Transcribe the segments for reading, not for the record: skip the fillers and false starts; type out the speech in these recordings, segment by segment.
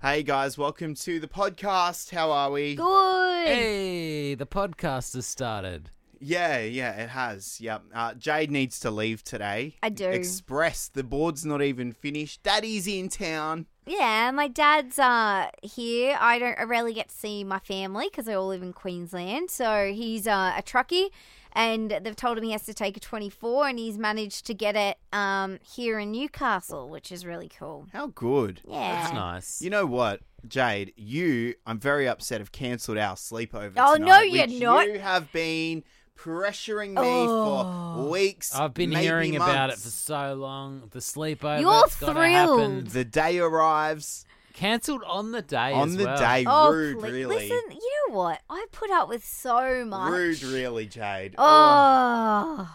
Hey guys, welcome to the podcast. How are we? Good. Hey, the podcast has started. Yeah, it has. Yep. Jade needs to leave today. I do. Express, the board's not even finished. Daddy's in town. Yeah, my dad's here. I rarely get to see my family because they all live in Queensland. So he's a truckie, and they've told him he has to take a 24, and he's managed to get it here in Newcastle, which is really cool. How good. Yeah. That's nice. You know what, Jade? I'm very upset, have cancelled our sleepover Oh, tonight, no, you're which not. You have been pressuring me for weeks. I've been maybe hearing about it for months. so long. The sleepover. You're it's gotta thrilled. happen. The day arrives. Cancelled on the day On as the well. day. Oh, Rude, please. really. Listen, you know what? I put up with so much. Rude, really, Jade. Oh.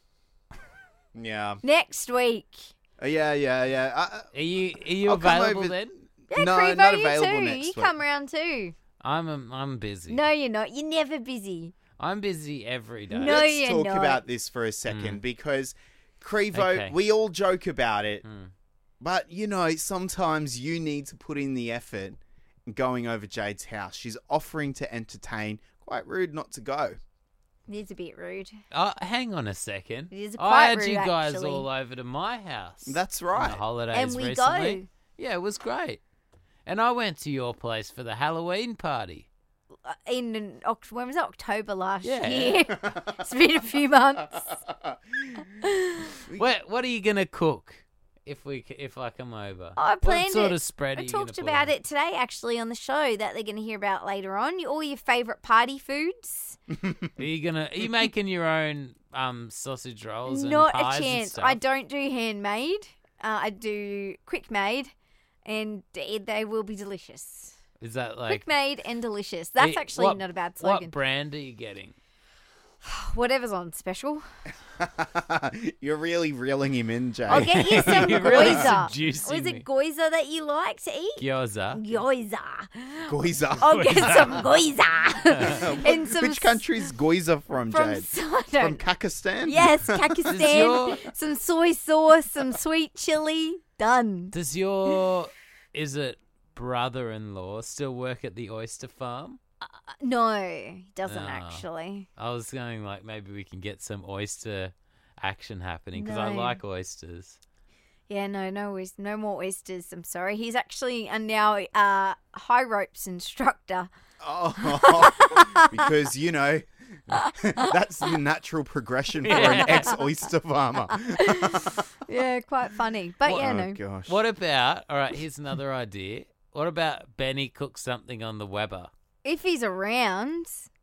Yeah. Next week. Yeah. Are you I'll come available over- then? Yeah, No, Crevo, not you available too. next You week. come around too. I'm busy. No, you're not. You're never busy. I'm busy every day. No, Let's you're talk not. about this for a second because Crevo, Okay. we all joke about it, Mm. but sometimes you need to put in the effort in going over Jade's house. She's offering to entertain. Quite rude not to go. It is a bit rude. Hang on a second. It is I quite had rude, you guys actually. all over to my house. That's on right. the holidays And we recently. go. Yeah, it was great. And I went to your place for the Halloween party. In when was it? October last Yeah. year. It's been a few months. What are you gonna cook if I come over? I planned What sort it. of spread I are you gonna talked put about on? it today, actually, on the show that they're going to hear about later on. All your favourite party foods. Are you making your own sausage rolls and Not pies a and chance. stuff? I don't do handmade. I do quick made, and they will be delicious. Is that like Quick made and delicious. That's Hey, actually what- not a bad slogan. What brand are you getting? Whatever's on special. You're really reeling him in, Jade. I'll get you some You're really goiza. seducing Was me. it goiza that you like to eat? Gyoza. Goiza. Goiza. I'll get some goiza. and some Which country's Goiza from, from Jade? I From don't- Kakistan? Yes, Pakistan. your- Some soy sauce, some sweet chili. Done. Does your brother-in-law still work at the oyster farm? No, he doesn't Oh. actually. I was going like maybe we can get some oyster action happening because I No. like oysters. Yeah, no more oysters. I'm sorry. He's actually now high ropes instructor. Oh, because, that's the natural progression for an ex-oyster farmer. Yeah, quite funny. But yeah, Oh, no. gosh. What about? All right, here's another idea. What about Benny cooks something on the Weber? If he's around,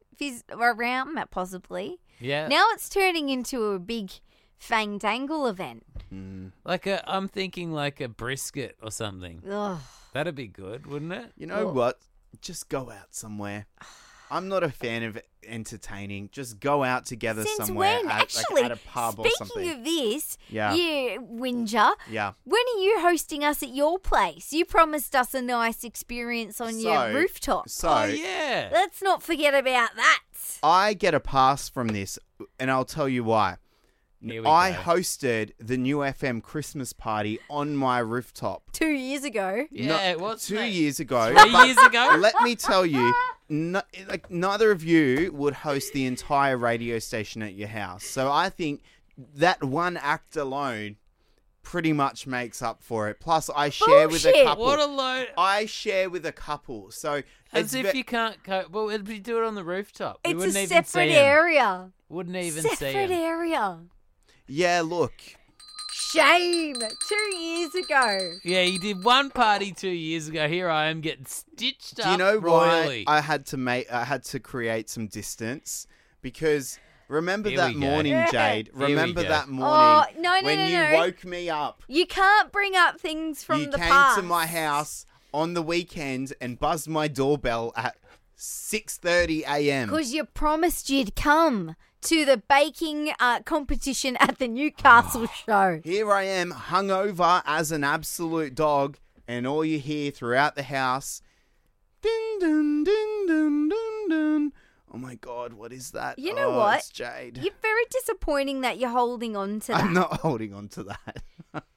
possibly. Yeah, Now it's turning into a big Fangdangle event. like I'm thinking like a brisket or something. Ugh. That'd be good, wouldn't it? You know Well- what? Just go out somewhere. I'm not a fan of entertaining. Just go out together Since somewhere when? at, Actually, at a pub or speaking something. of this, Yeah. you whinger, Yeah. when are you hosting us at your place? You promised us a nice experience on your rooftop. So Oh yeah. Let's not forget about that. I get a pass from this, and I'll tell you why. Here we I go. hosted the New FM Christmas party on my rooftop 2 years ago. Yeah, it was 2 years ago. 3 but years ago. Let me tell you, neither of you would host the entire radio station at your house. So I think that one act alone pretty much makes up for it. Plus, I share with a Bullshit. couple. What a load! I share with a couple. So As it's if you can't cope. Well, it'd be do it on the rooftop. We It's wouldn't a even see separate 'em. area. Wouldn't even see Separate 'em. area. Yeah, look. Shame. 2 years ago. Yeah, you did one party 2 years ago. Here I am getting stitched up Do you know royally. why I had to create some distance? Because remember Here that we go. morning, Jade. we Remember go. that Oh, morning no, when you no. woke me up. You can't bring up things from You the came past. to my house on the weekend and buzzed my doorbell at 6:30 a.m. Because you promised you'd come to the baking competition at the Newcastle show. Here I am, hungover as an absolute dog, and all you hear throughout the house, din dun din dun dun dun. Oh my God, what is that? You know what? It's Jade. You're very disappointing that you're holding on to that. I'm not holding on to that.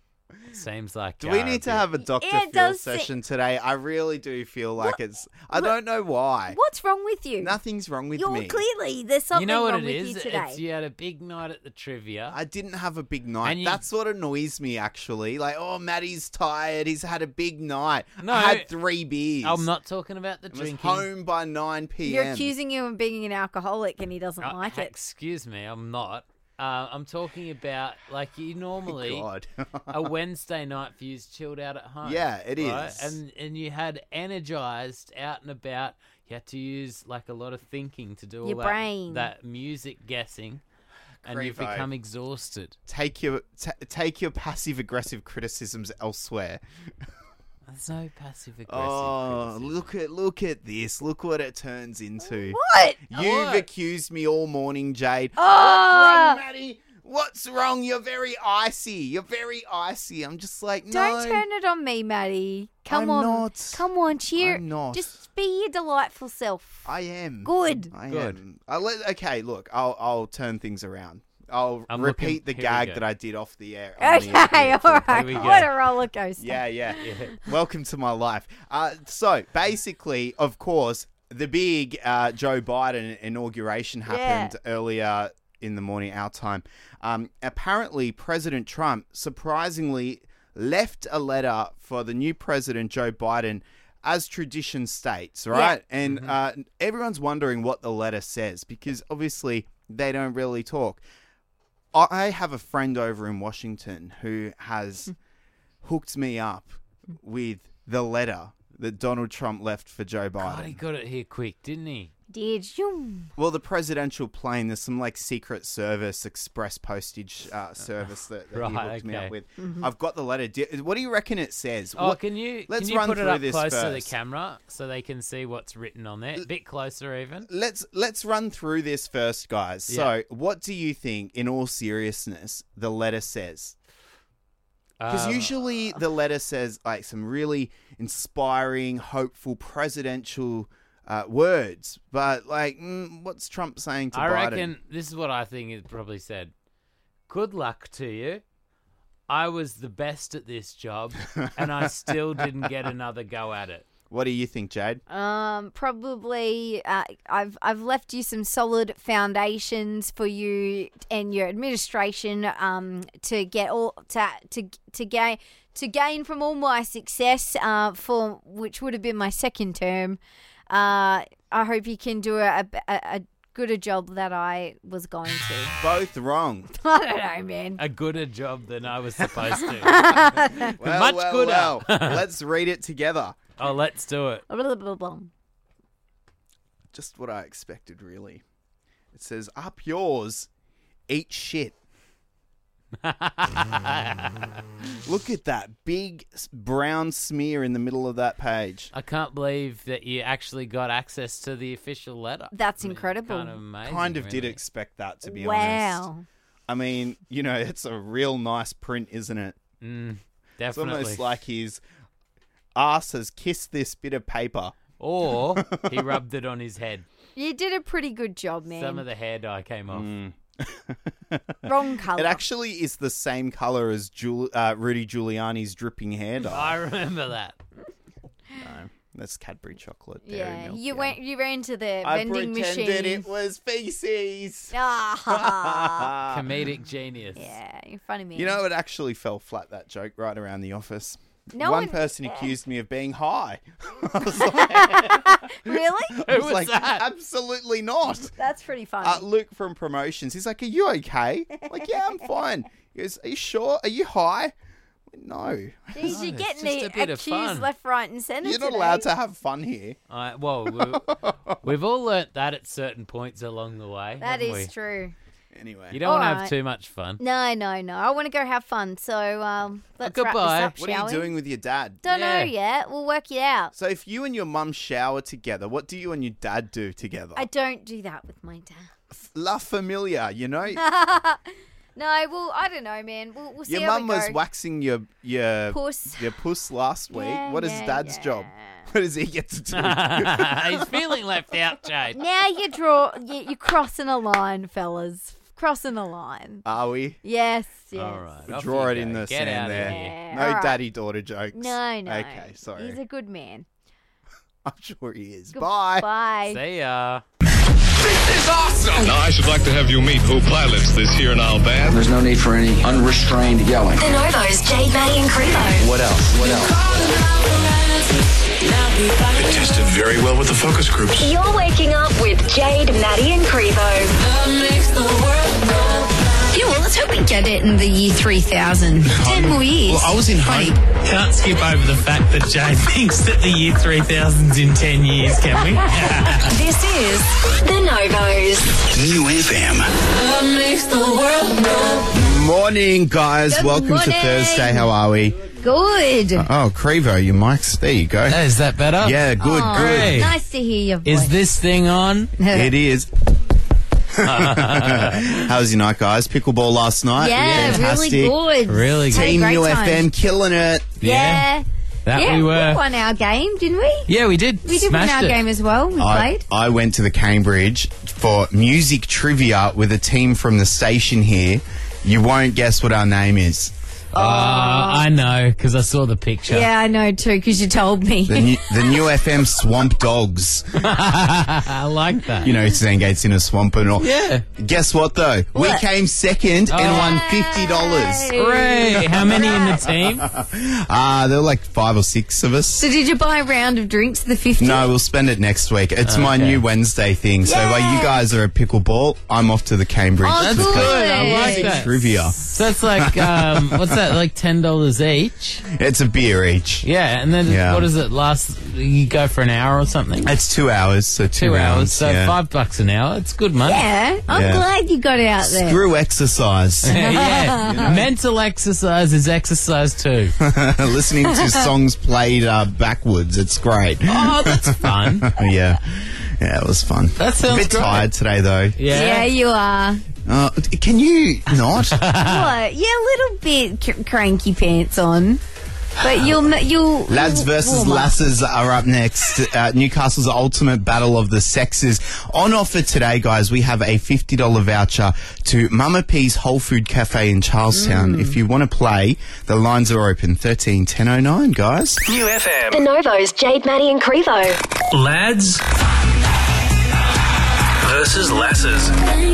Seems like. Do we need to have a Dr. Yeah, it Phil does session today? I really do feel like I don't know why. What's wrong with you? Nothing's wrong with You're me. clearly there's something You know what wrong it with is? you today. It's you had a big night at the trivia. I didn't have a big night. And you- That's what annoys me, actually. Like, oh, Maddie's tired. He's had a big night. No. I had 3 beers. I'm not talking about the I was drinking. home by 9 p.m. You're accusing him of being an alcoholic, and he doesn't like it. Excuse me, I'm not. I'm talking about like you normally God. a Wednesday night for you chilled out at home. Yeah, it right? is. And you had energized out and about. You had to use like a lot of thinking to do all Your brain. that music guessing, and you've Creepo. become exhausted. Take your passive aggressive criticisms elsewhere. There's no passive aggressive. Oh, criticism. look at this. Look what it turns into. What? You've What? accused me all morning, Jade. Oh! What's wrong, Maddie? What's wrong? You're very icy. You're very icy. I'm just like, no. Don't turn it on me, Maddie. Come I'm on. not. Come on, cheer. I'm not. Just be your delightful self. I am. Good. I Good. am. Okay, look, I'll turn things around. I'll I'm repeat the looking- here we gag go. that I did off the air. on the Okay, air all for the right. we go. What a roller coaster. Yeah, yeah. Welcome to my life. So basically, of course, the big Joe Biden inauguration happened earlier in the morning, our time. Apparently, President Trump surprisingly left a letter for the new president, Joe Biden, as tradition states, right? And everyone's wondering what the letter says because obviously they don't really talk. I have a friend over in Washington who has hooked me up with the letter that Donald Trump left for Joe God, he Biden. got it here quick, didn't he? Did you? Well, the presidential plane, there's some like Secret Service express postage service that he Right, hooked me up okay. with. I've got the letter. What do you reckon it says? Oh, What- can you let's can you run put it through up this close to the first. camera so they can see what's written on there? A bit closer, even. Let's run through this first, guys. Yeah. So, what do you think, in all seriousness, the letter says? Because usually the letter says like some really inspiring, hopeful presidential words, but like, what's Trump saying to I Biden? reckon this is what I think it probably said. Good luck to you. I was the best at this job, and I still didn't get another go at it. What do you think, Jade? Probably. I've left you some solid foundations for you and your administration. To get all to gain from all my success. For which would have been my second term. I hope you can do a good a job that I was going to. Both wrong. I don't know, man. A gooder job than I was supposed to. Well, Much gooder. well. Let's read it together. Oh, let's do it. Just what I expected, really. It says, "Up yours, eat shit." Look at that big brown smear in the middle of that page. I can't believe that you actually got access to the official letter. That's I mean, incredible. Kind of amazing. Kind of did really. expect that, to be honest. Wow. I mean, you know, it's a real nice print, isn't it? It's Definitely. almost like his ass has kissed this bit of paper. Or he rubbed it on his head. You did a pretty good job, man. Some of the hair dye came off. Wrong colour. It actually is the same color as Rudy Giuliani's dripping hair dye. I remember that. No, that's Cadbury chocolate. Dairy yeah, milk, you yeah. went. You ran to the I vending pretended machine. it was feces. Ah, Comedic genius. yeah, you're funny, man. You know, it actually fell flat, that joke, right around the office. No One one- person yeah. accused me of being high. I was like, really? I was was like, that? absolutely not. That's pretty funny. Luke from Promotions, he's like, "Are you okay?" I'm like, "Yeah, I'm fine." He goes, "Are you sure? Are you high?" I'm like, "No, Jeez, No, you're it's getting just a bit of accused fun. left, right, and centre. you're not today. allowed to have fun here." We've all learnt that at certain points along the way. That haven't is we? true. Anyway, You don't want to have Alright. too much fun. No. I want to go have fun. So let's wrap goodbye. this up, what are shall you we? doing with your dad? Don't know Yeah. yet. We'll work it out. So if you and your mum shower together, what do you and your dad do together? I don't do that with my dad. La Familia, you know? No, well, I don't know, man. We'll see Your how mum we go. was waxing your Puss. puss last week. Yeah, What is yeah, dad's yeah. job? What does he get to do? He's feeling left out, Jade. Now you're crossing a line, fellas. crossing the line. Are we? Yes, yes. All right. off Draw you it in go. the Get sand out there. of here. Yeah, No all right. daddy-daughter jokes. No. Okay, sorry. He's a good man. I'm sure he is. Bye. Bye. See ya. Now, I should like to have you meet who pilots this here now band. There's no need for any unrestrained yelling. The Novos, Jade, Maddie and Crevo. What else? What else? It tested very well with the focus groups. You're waking up with Jade, Maddie and Crevo. Yeah, well, let's hope we get it in the year 3000. 10 more years. Well, I was in high. Can't skip over the fact that Jade thinks that the year 3000's in 10 years, can we? This is The Novos. New FM. Morning, guys. Good Welcome to morning. Thursday. How are we? Good. Oh, Crevo, your mic's... There you go. Is that better? Yeah, good, Aw, good. Great. Nice to hear your voice. Is this thing on? It is. How was your night, guys? Pickleball last night. Yeah, Fantastic. really good. Really Had a good. Team great UFM time. killing it. Yeah. That yeah, we were. won our game, didn't we? Yeah, we did. We did win Smashed our it. game as well. We played. I went to the Cambridge for music trivia with a team from the station here. You won't guess what our name is. I know, because I saw the picture. Yeah, I know too, because you told me. The new FM Swamp Dogs. I like that. You know, Zangate's in a swamp and all. Yeah. Guess what, though? We What? came second and won $50. Hooray. How many in the team? There were like 5 or 6 of us. So did you buy a round of drinks for the 50? No, we'll spend it next week. It's my Okay. new Wednesday thing. So while you guys are at pickleball, I'm off to the Cambridge. Oh, That's good. good. I like Music that. trivia. So that's like, what's that, like $10 each? It's a beer each. Yeah, and then Yeah. what does it last? You go for an hour or something? It's 2 hours, so 2 2 hours, so yeah. $5 an hour. It's good money. Yeah, I'm Yeah. glad you got out there. Screw exercise. Yeah. Mental exercise is exercise too. Listening to songs played backwards. It's great. Oh, that's fun. Yeah. Yeah, it was fun. That sounds a bit great. tired today, though. Yeah, you are. Can you not? What? Yeah, a little bit cranky pants on. But you'll Lads versus warm up. Lasses are up next. Newcastle's ultimate battle of the sexes. On offer today, guys, we have a $50 voucher to Mama P's Whole Food Cafe in Charlestown. If you want to play, the lines are open. 13 1009, guys. New The FM. Novos, Jade, Maddie and Crevo. Lads versus lasses.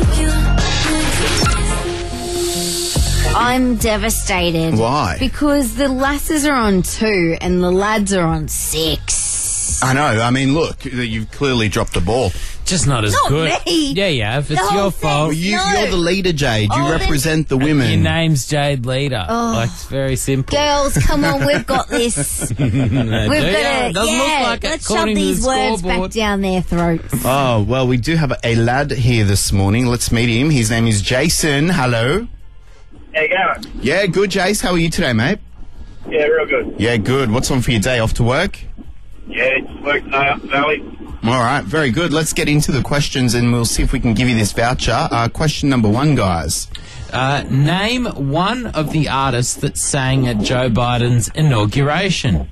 I'm devastated. Why? Because the lasses are on 2 and the lads are on 6. I know. I mean, look, you've clearly dropped the ball. Just not as Not good. me. Yeah, you have. It's The whole your thing. fault. Well, No. you're the leader, Jade. You Oh, then- represent the women. Your name's Jade Leader. Like, it's very simple. Girls, come on, we've got this. We've got to, Doesn't look like it, let's shove according to the these words back scoreboard. down their throats. Oh, well, we do have a lad here this morning. Let's meet him. His name is Jason. Hello. How you going? Yeah, good, Jace. How are you today, mate? Yeah, real good. Yeah, good. What's on for your day? Off to work? Yeah, it's work today up the valley. All right, very good. Let's get into the questions and we'll see if we can give you this voucher. Question number 1, guys. Name one of the artists that sang at Joe Biden's inauguration.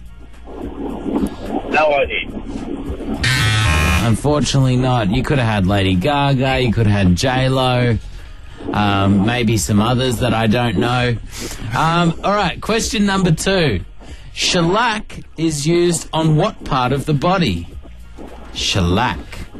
No idea. Unfortunately not. You could have had Lady Gaga, you could have had J-Lo, maybe some others that I don't know. All right, question number 2. Shellac is used on what part of the body? Shellac.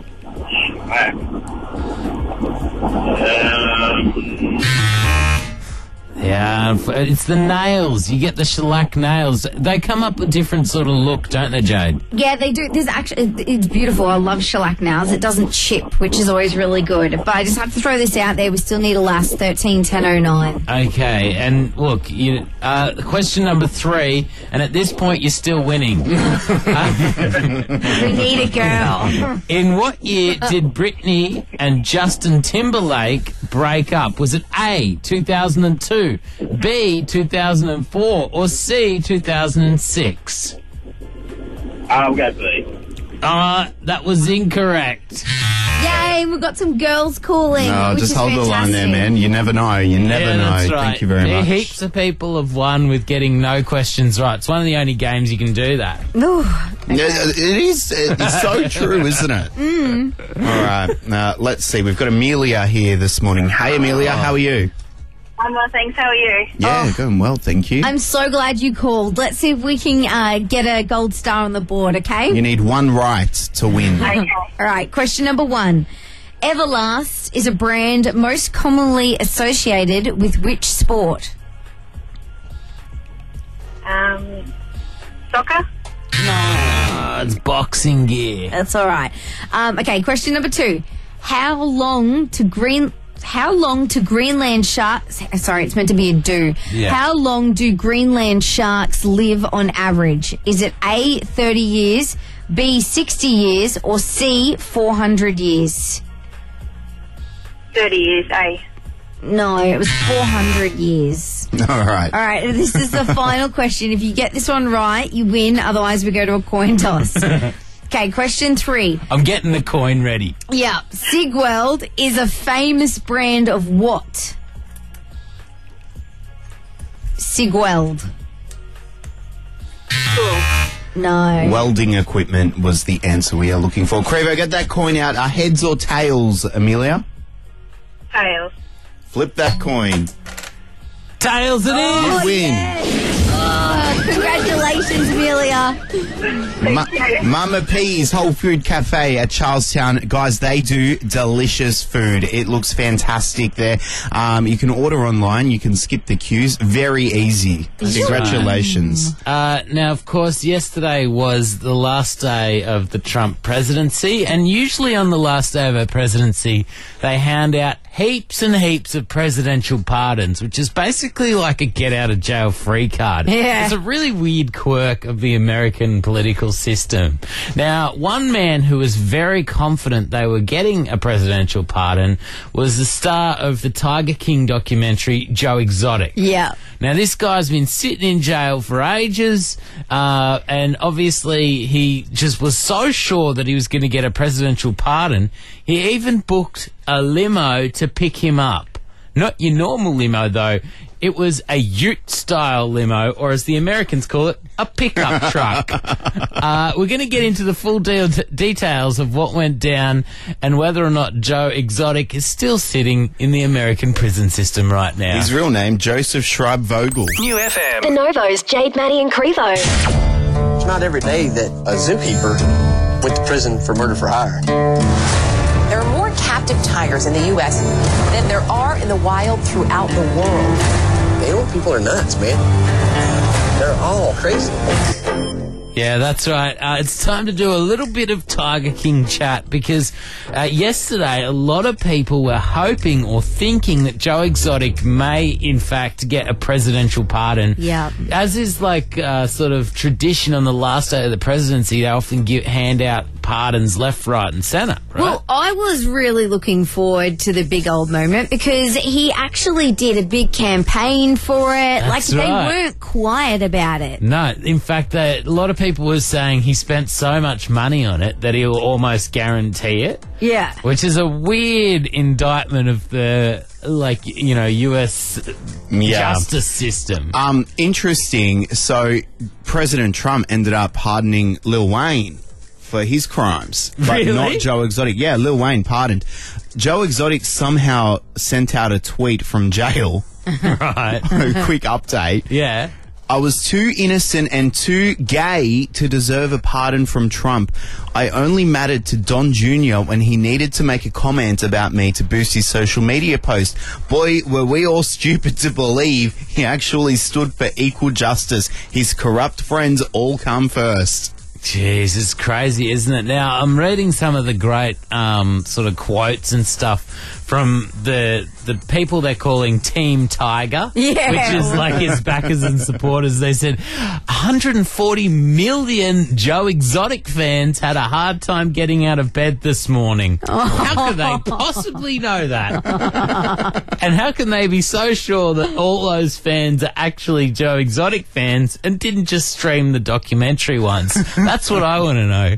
Yeah, it's the nails. You get the shellac nails. They come up with different sort of look, don't they, Jade? Yeah, they do. There's actually, it's beautiful. I love shellac nails. It doesn't chip, which is always really good. But I just have to throw this out there. We still need a last 13 1009. Okay, and look, question number 3, and at this point you're still winning. We need a girl. In what year did Britney and Justin Timberlake break up? Was it A, 2002, B, 2004, or C, 2006? I'll go B. That was incorrect. Yay! game. We've got some girls calling. No, which just is hold the line there, fantastic. man. You never know. You never know. That's right. Thank you very much. Heaps of people have won with getting no questions right. It's one of the only games you can do that. Ooh, Yeah, it is. It's so true, isn't it? All right. Let's see. We've got Amelia here this morning. Hey, Amelia. How are you? I'm well, thanks. How are you? Yeah, going well. Thank you. I'm so glad you called. Let's see if we can get a gold star on the board, okay? You need one right to win. Okay. All right, question number 1. Everlast is a brand most commonly associated with which sport? Soccer? It's boxing gear. That's all right. Okay, question number 2. How long to Greenland sharks... Sorry, it's meant to be a do. Yeah. How long do Greenland sharks live on average? Is it A, 30 years, B, 60 years, or C, 400 years? 30 years, eh? No, it was 400 years. All right. All right, this is the final question. If you get this one right, you win. Otherwise, we go to a coin toss. Okay, question 3. I'm getting the coin ready. Yeah, Sigweld is a famous brand of what? Sigweld. No. Welding equipment was the answer we are looking for. Crevo, get that coin out. Are heads or tails, Amelia? Tails. Flip that coin. Tails it is. You win. Congratulations, Amelia. Mama P's Whole Food Cafe at Charlestown. Guys, they do delicious food. It looks fantastic there. You can order online. You can skip the queues. Very easy. Congratulations. Now, of course, yesterday was the last day of the Trump presidency, and usually on the last day of a presidency, they hand out heaps and heaps of presidential pardons, which is basically like a get-out-of-jail-free card. Yeah. It's a really weird quirk of the American political system. Now, one man who was very confident they were getting a presidential pardon was the star of the Tiger King documentary, Joe Exotic. Yeah. Now, this guy's been sitting in jail for ages, and obviously he just was so sure that he was going to get a presidential pardon, he even booked a limo to pick him up. Not your normal limo, though. It was a ute-style limo, or as the Americans call it, a pickup truck. We're going to get into the full details of what went down and whether or not Joe Exotic is still sitting in the American prison system right now. His real name, Joseph Schreib-Vogel. New FM. The Novos, Jade, Maddie and Crevo. It's not every day that a zookeeper went to prison for murder for hire. There are more captive tigers in the U.S. than there are in the wild throughout the world. Animal people are nuts, man. They're all crazy. Yeah, that's right. It's time to do a little bit of Tiger King chat because yesterday a lot of people were hoping or thinking that Joe Exotic may in fact get a presidential pardon. Yeah. As is like sort of tradition on the last day of the presidency, they often hand out pardons left, right and centre, right? Well, I was really looking forward to the big old moment because he actually did a big campaign for it. That's They right. weren't quiet about it. No, in fact, a lot of people were saying he spent so much money on it that he'll almost guarantee it. Yeah. Which is a weird indictment of the, U.S. justice system. Interesting. So, President Trump ended up pardoning Lil Wayne for his crimes, but Really? not Joe Exotic. Yeah, Lil Wayne pardoned. Joe Exotic somehow sent out a tweet from jail. Right. A quick update. Yeah. I was too innocent and too gay to deserve a pardon from Trump. I only mattered to Don Jr. when he needed to make a comment about me to boost his social media post. Boy, were we all stupid to believe he actually stood for equal justice. His corrupt friends all come first. Jeez, it's crazy, isn't it? Now, I'm reading some of the great sort of quotes and stuff from the people they're calling Team Tiger, Yeah. which is like his backers and supporters. They said 140 million Joe Exotic fans had a hard time getting out of bed this morning. How could they possibly know that? And how can they be so sure that all those fans are actually Joe Exotic fans and didn't just stream the documentary once? That's what I want to know.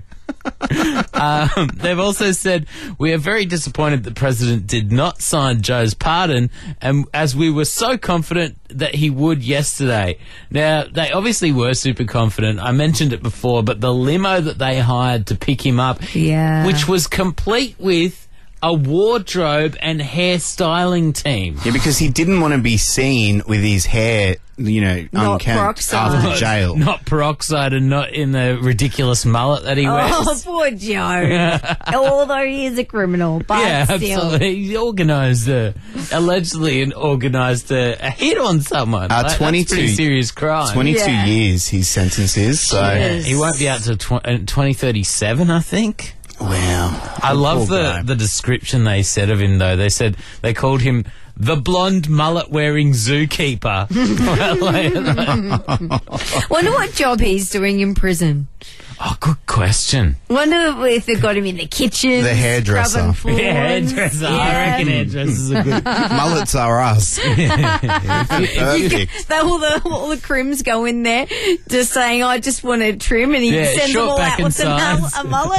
They've also said, we are very disappointed the president did not sign Joe's pardon, and as we were so confident that he would yesterday. Now, they obviously were super confident. I mentioned it before, but the limo that they hired to pick him up, which was complete with a wardrobe and hairstyling team. Yeah, because he didn't want to be seen with his hair, unkempt after jail. Not peroxide and not in the ridiculous mullet that he wears. Oh, poor Joe. Although he is a criminal, but still. Absolutely. He allegedly organised a hit on someone. 22 that's a pretty serious crime. 22 years his sentence is, so... Yes. He won't be out to 2037, I think. Wow. I love the description they said of him, though. They said they called him the blonde mullet-wearing zookeeper. Wonder what job he's doing in prison. Oh, good question. Wonder if they got him in the kitchen. The hairdresser. Hairdresser. I reckon hairdressers are good. Mullets are us. Perfect. All the crims go in there just saying, I just want to trim, and he sends them all out with a mullet.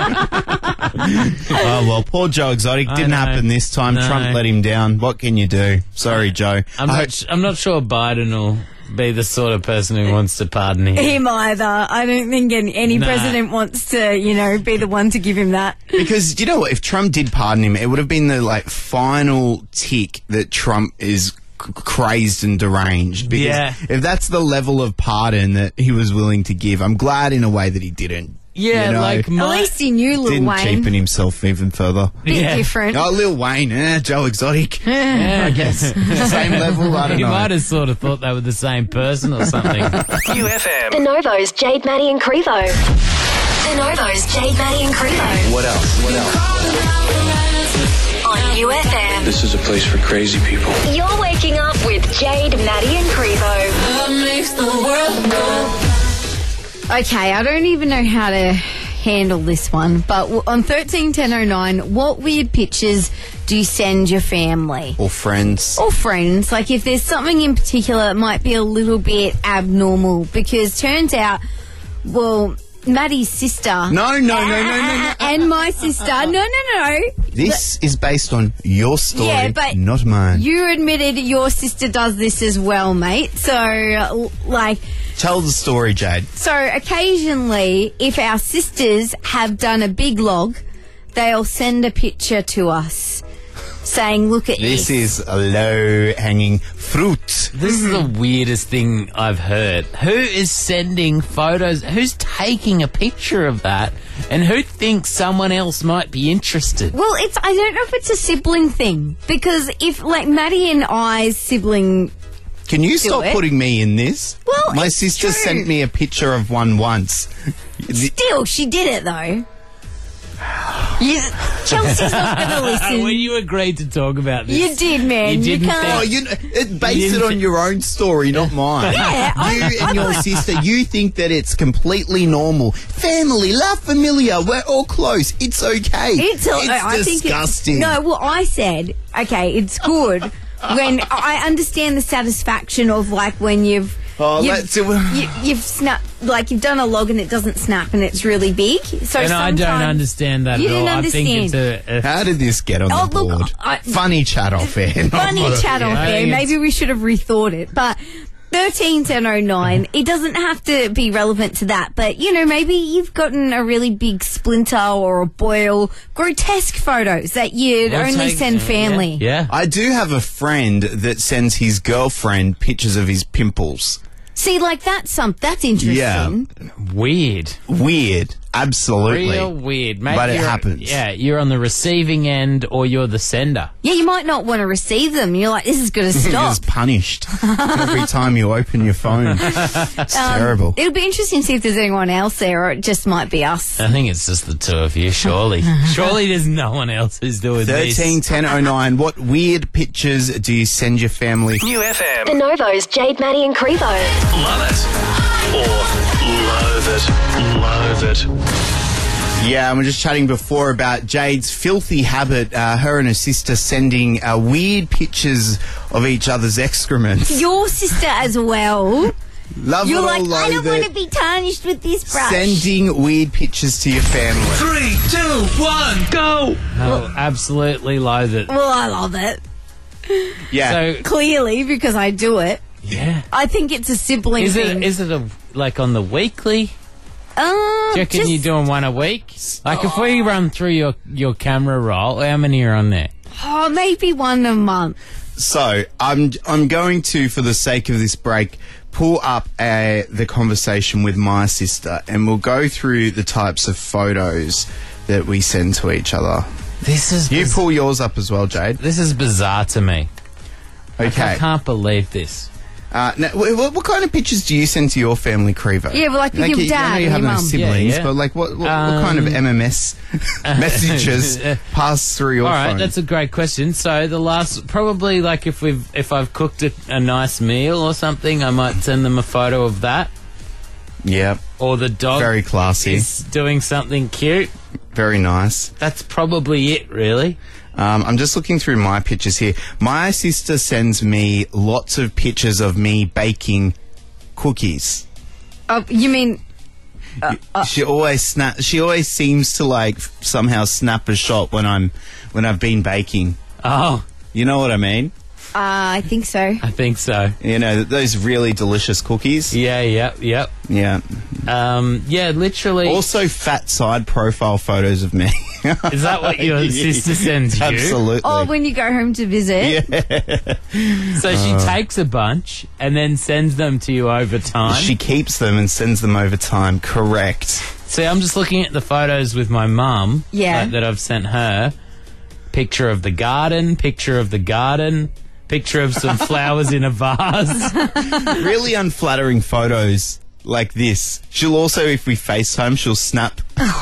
Oh, well, poor Joe Exotic. Didn't happen this time. No. Trump let him down. What can you do? Sorry, Joe. I'm not sure Biden will be the sort of person who wants to pardon him. Him either. I don't think any president wants to, be the one to give him that. Because, you know what, if Trump did pardon him, it would have been the, final tick that Trump is crazed and deranged. Because if that's the level of pardon that he was willing to give, I'm glad in a way that he didn't. Yeah, at least he knew Lil didn't Wayne. cheapen himself even further. Bit different. Oh, Lil Wayne, Joe Exotic. I guess. Same level, I don't know. You might have sort of thought they were the same person or something. UFM. The Novo's Jade, Maddie and Crevo. The Novo's Jade, Maddie and Crevo. What else? On UFM. This is a place for crazy people. You're waking up with Jade, Maddie and Crevo. What makes the world go? Okay, I don't even know how to handle this one, but on 131009, what weird pictures do you send your family? Or friends. Or friends. Like, if there's something in particular that might be a little bit abnormal, because turns out, Maddie's sister... No. And my sister... No. This is based on your story, not mine. You admitted your sister does this as well, mate. So, Tell the story, Jade. So, occasionally, if our sisters have done a big log, they'll send a picture to us saying, look at this. This is a low-hanging fruit. This is the weirdest thing I've heard. Who is sending photos? Who's taking a picture of that? And who thinks someone else might be interested? Well, I don't know if it's a sibling thing. Because if, Maddie and I's sibling... Can you stop putting me in this? Well, my sister sent me a picture of one once. Still, she did it, though. Chelsea's not going to listen. When you agreed to talk about this, you did, man. You can't. Base it on your own story, not mine. Yeah, you and your sister, you think that it's completely normal. Family, la familia, we're all close. It's okay. It's disgusting. I said, okay, it's good. When I understand the satisfaction of when you've snapped, you've done a log and it doesn't snap and it's really big. So and I don't understand that at all. I think it's how did this get on the board? Funny chat off air. Funny chat off air. Maybe we should have rethought it, but. 131009, it doesn't have to be relevant to that, but, maybe you've gotten a really big splinter or a boil, grotesque photos that you'd only send family. Yeah. I do have a friend that sends his girlfriend pictures of his pimples. See, that's interesting. Yeah. Weird. Absolutely. Real weird. Maybe but it happens. Yeah, you're on the receiving end or you're the sender. Yeah, you might not want to receive them. You're like, this is going to stop. You're just punished every time you open your phone. It's terrible. It'll be interesting to see if there's anyone else there, or it just might be us. I think it's just the two of you, surely. Surely there's no one else who's doing this. 131009, what weird pictures do you send your family? UFM. The Novo's Jade, Maddie and Crevo. Love it. Or loathe it. Loathe it. Yeah, and we're just chatting before about Jade's filthy habit, her and her sister sending weird pictures of each other's excrements. Your sister as well. Love You're it like, all I don't over. want to be tarnished with this brush. Sending weird pictures to your family. 3, 2, 1, go! Oh, absolutely loathe it. Well, I love it. Yeah. So, Clearly, because I do it. yeah. I think it's a sibling Is thing. it like on the weekly? Do you reckon just- you're doing one a week? Like if we run through your camera roll, how many are on there? Oh, maybe one a month. So I'm going to, for the sake of this break, pull up the conversation with my sister, and we'll go through the types of photos that we send to each other. This is You pull yours up as well, Jade. This is bizarre to me. Like, I Okay. can't believe this. Now, what kind of pictures do you send to your family, Crevo? Yeah, well, like with your I dad know you and have your no mum. siblings, Yeah. but like what kind of MMS messages pass through your All phone? right, that's a great question. So the last, probably like if I've cooked a nice meal or something, I might send them a photo of that. Yeah. Or the dog Very classy. is doing something cute. Very nice. That's probably it, really. I'm just looking through my pictures here. My sister sends me lots of pictures of me baking cookies. You mean... She always seems to like somehow snap a shot when I've been baking. Oh, You know what I mean? I think so. I think so. You know, those really delicious cookies. Yeah, yep. Yeah. Yeah, literally. Also fat side profile photos of me. Is that what your sister sends you? Absolutely. Oh, when you go home to visit. So she takes a bunch and then sends them to you over time. She keeps them and sends them over time. Correct. See, I'm just looking at the photos with my mum Yeah. that I've sent her. Picture of the garden, picture of some flowers in a vase. Really unflattering photos like this. She'll also, if we FaceTime, she'll snap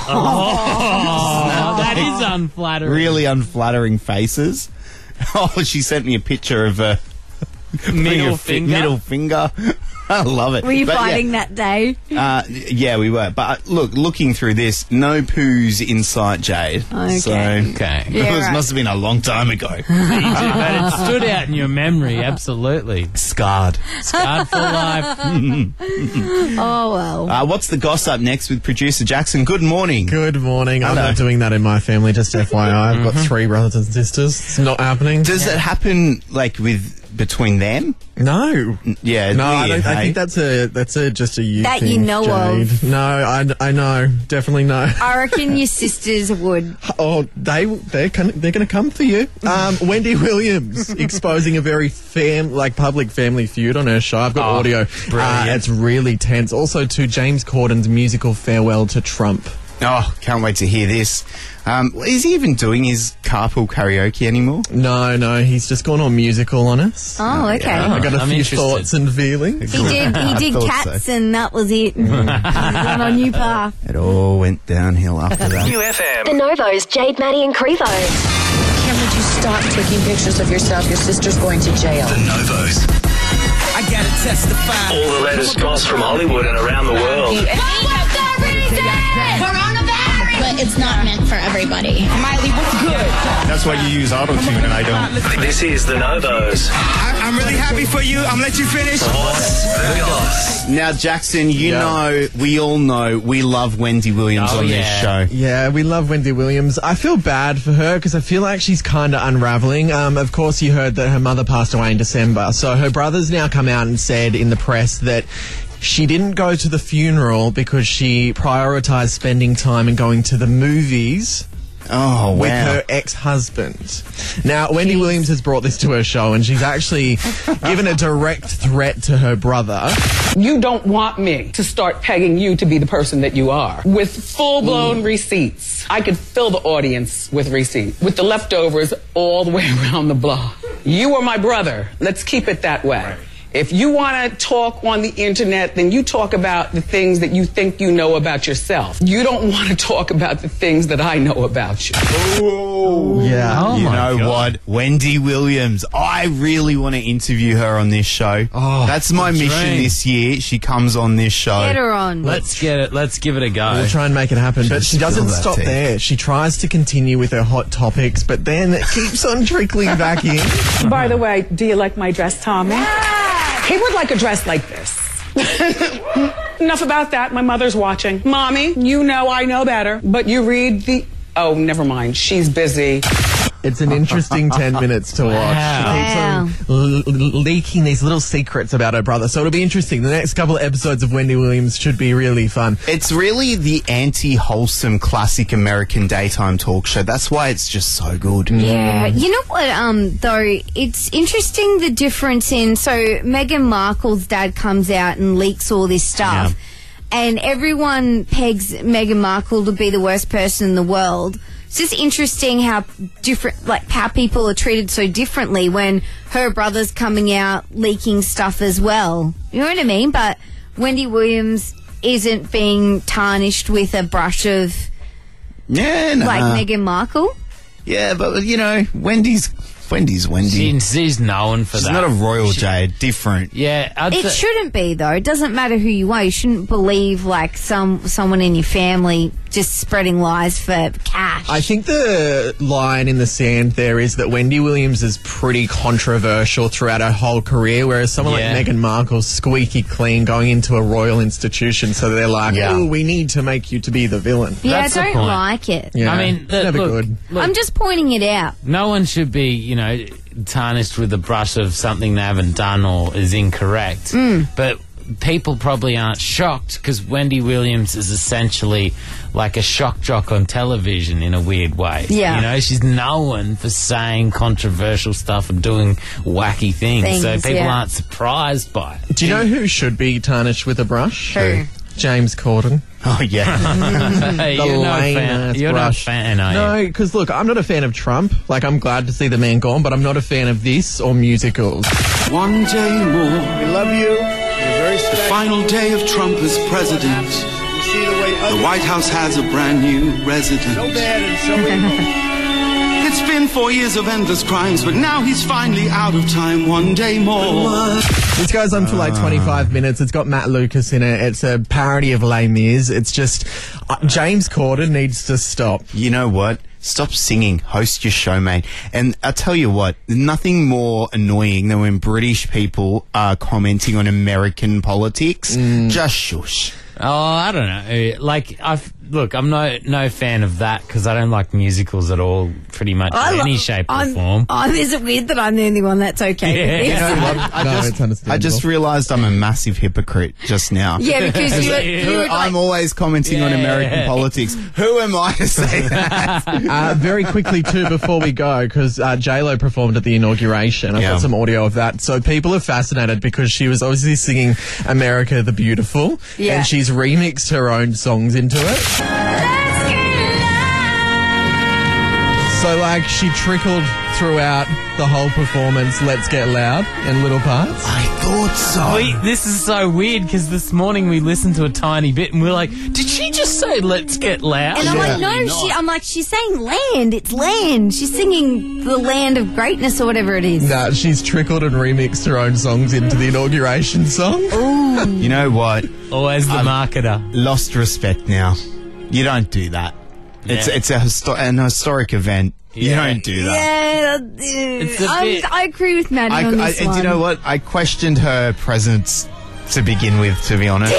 Oh, that is unflattering. really unflattering faces. Oh, she sent me a picture of a Middle finger. Middle finger. I love it. Were you But fighting that day? Yeah, we were. But looking through this, no poos in sight, Jade. Okay. So, Okay. Yeah, it right. must have been a long time ago. But it stood out in your memory, absolutely. Scarred. Scarred for life. Oh, well. What's the gossip next with producer Jackson? Good morning. Good morning. I'm Hello. not doing that in my family, just FYI. I've got 3 brothers and sisters. It's not happening. Does it happen like between them? No. Yeah. No, I, weird, don't, I hey? think that's just a you That thing, you know Jade. of. No, I know. Definitely no. I reckon your sisters would. Oh, they're going to come for you. Wendy Williams exposing a very public family feud on her show. I've got audio. It's really tense. Also to James Corden's musical farewell to Trump. Oh, can't wait to hear this. Is he even doing his carpool karaoke anymore? No, he's just gone on musical on us. Oh, okay. I got a I'm few interested. thoughts and feelings. He did thought Cats so. and that was it. He's on a new path. It all went downhill after that. The Novos, Jade, Maddie and Crevo. Kim, would you stop taking pictures of yourself? Your sister's going to jail. Novos. I gotta testify. All the latest goss from Hollywood and around the world. But it's not meant for everybody. Miley, what's good? That's why you use auto-tune and I don't. This is the Novos. I'm really happy for you. I'm gonna let you finish. What's the goss? Now, Jackson, we all know, we love Wendy Williams on this show. Yeah, we love Wendy Williams. I feel bad for her because I feel like she's kind of unraveling. Of course, you heard that her mother passed away in December. So her brother's now come out and said in the press that she didn't go to the funeral because she prioritized spending time and going to the movies Oh, with wow. her ex-husband. Now, Wendy Williams has brought this to her show, and she's actually given a direct threat to her brother. You don't want me to start pegging you to be the person that you are. With full-blown receipts. I could fill the audience with receipts. With the leftovers all the way around the block. You are my brother. Let's keep it that way. Right. If you want to talk on the internet, then you talk about the things that you think you know about yourself. You don't want to talk about the things that I know about you. Oh, yeah. Oh you my know God. what? Wendy Williams. I really want to interview her on this show. Oh, that's my mission dream. this year. She comes on this show. Get her on. Let's get it. Let's give it a go. We'll try and make it happen, but she doesn't spill that stop tea. there. She tries to continue with her hot topics, but then it keeps on trickling back in. By the way, do you like my dress, Tommy? He would like a dress like this. Enough about that. My mother's watching. Mommy, you know I know better. But you read the... Oh, never mind. She's busy. It's an interesting 10 minutes to watch. Wow. She keeps on leaking these little secrets about her brother. So it'll be interesting. The next couple of episodes of Wendy Williams should be really fun. It's really the anti-wholesome classic American daytime talk show. That's why it's just so good. Yeah. You know what, though? It's interesting the difference in... So Meghan Markle's dad comes out and leaks all this stuff. Yeah. And everyone pegs Meghan Markle to be the worst person in the world. It's just interesting how different, like how people are treated so differently when her brother's coming out leaking stuff as well. You know what I mean? But Wendy Williams isn't being tarnished with a brush of like Meghan Markle. Yeah, but you know, Wendy's Wendy. She's known for that. She's not a royal Jade. Different. Yeah. It shouldn't be, though. It doesn't matter who you are. You shouldn't believe, like, someone in your family just spreading lies for cash. I think the line in the sand there is that Wendy Williams is pretty controversial throughout her whole career, whereas someone like Meghan Markle's squeaky clean going into a royal institution, so they're like, oh, we need to make you to be the villain. Yeah, I don't like it. Yeah, I mean, never good. Look, I'm just pointing it out. No one should be, you know, tarnished with the brush of something they haven't done or is incorrect. But people probably aren't shocked because Wendy Williams is essentially like a shock jock on television in a weird way. Yeah. You know, she's known for saying controversial stuff and doing wacky things. So people aren't surprised by it. Do you know who should be tarnished with a brush? Who? James Corden. Oh, yeah. Hey, you're not a fan, are you? No, because look, I'm not a fan of Trump. Like, I'm glad to see the man gone, but I'm not a fan of this or musicals. One day more. We love you. You're very special. The final day of Trump as president. You see the way The White House has a brand new resident. so bad and so evil. It's been 4 years of endless crimes, but now he's finally out of time. One day more. This goes on for like 25 minutes. It's got Matt Lucas in it. It's a parody of Les Mis. It's just... James Corden needs to stop. You know what? Stop singing. Host your show, mate. And I'll tell you what, nothing more annoying than when British people are commenting on American politics. Just shush. Oh, I don't know. Like, look, I'm no fan of that because I don't like musicals at all, pretty much in any shape or form. Is it weird that I'm the only one that's okay with this? You know what? it's understandable. I just realised I'm a massive hypocrite just now. Yeah, because I'm always commenting on American politics. Who am I to say that? Very quickly, too, before we go, because J-Lo performed at the inauguration. I've got some audio of that. So people are fascinated because she was obviously singing America the Beautiful, and she's remixed her own songs into it. So, like, she trickled throughout the whole performance, Let's Get Loud, in little parts. I thought so. This is so weird because this morning we listened to a tiny bit and we're like, did she just say Let's Get Loud? And I'm like, no, she's saying land. It's land. She's singing the land of greatness or whatever it is. Nah, she's trickled and remixed her own songs into the inauguration song. Ooh. You know what? Always the marketer. Lost respect now. You don't do that. It's an historic event. You don't do that. Yeah, I agree with Maddie on this one. And you know what? I questioned her presence to begin with, to be honest.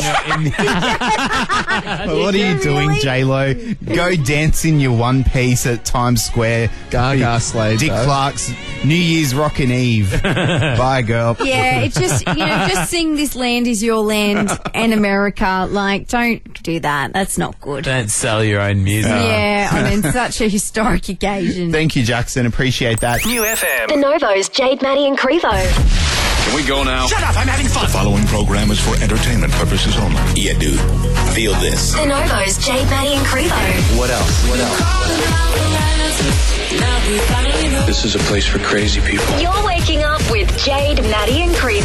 But what are you doing, J-Lo? Go dance in your one piece at Times Square. Gaga slayed. Dick Clark's New Year's Rockin' Eve. Bye, girl. Yeah, it's just, just sing This Land Is Your Land and America. Like, don't do that. That's not good. Don't sell your own music. Yeah, I mean, such a historic occasion. Thank you, Jackson. Appreciate that. New FM. The Novos, Jade, Maddie and Crevo. Can we go now? Shut up, I'm having fun. The following program is for entertainment purposes only. Yeah, dude. Feel this. The Novos, Jade, Maddie and Crevo. What else? What else? This is a place for crazy people. You're waking up with Jade, Maddie and Crevo.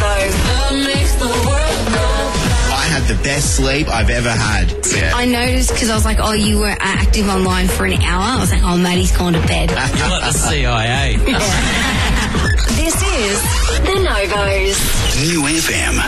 I had the best sleep I've ever had. Yeah. I noticed because I was like, oh, you were active online for an hour. I was like, oh, Maddie's gone to bed. You're like the CIA. This is The Novos. New FM.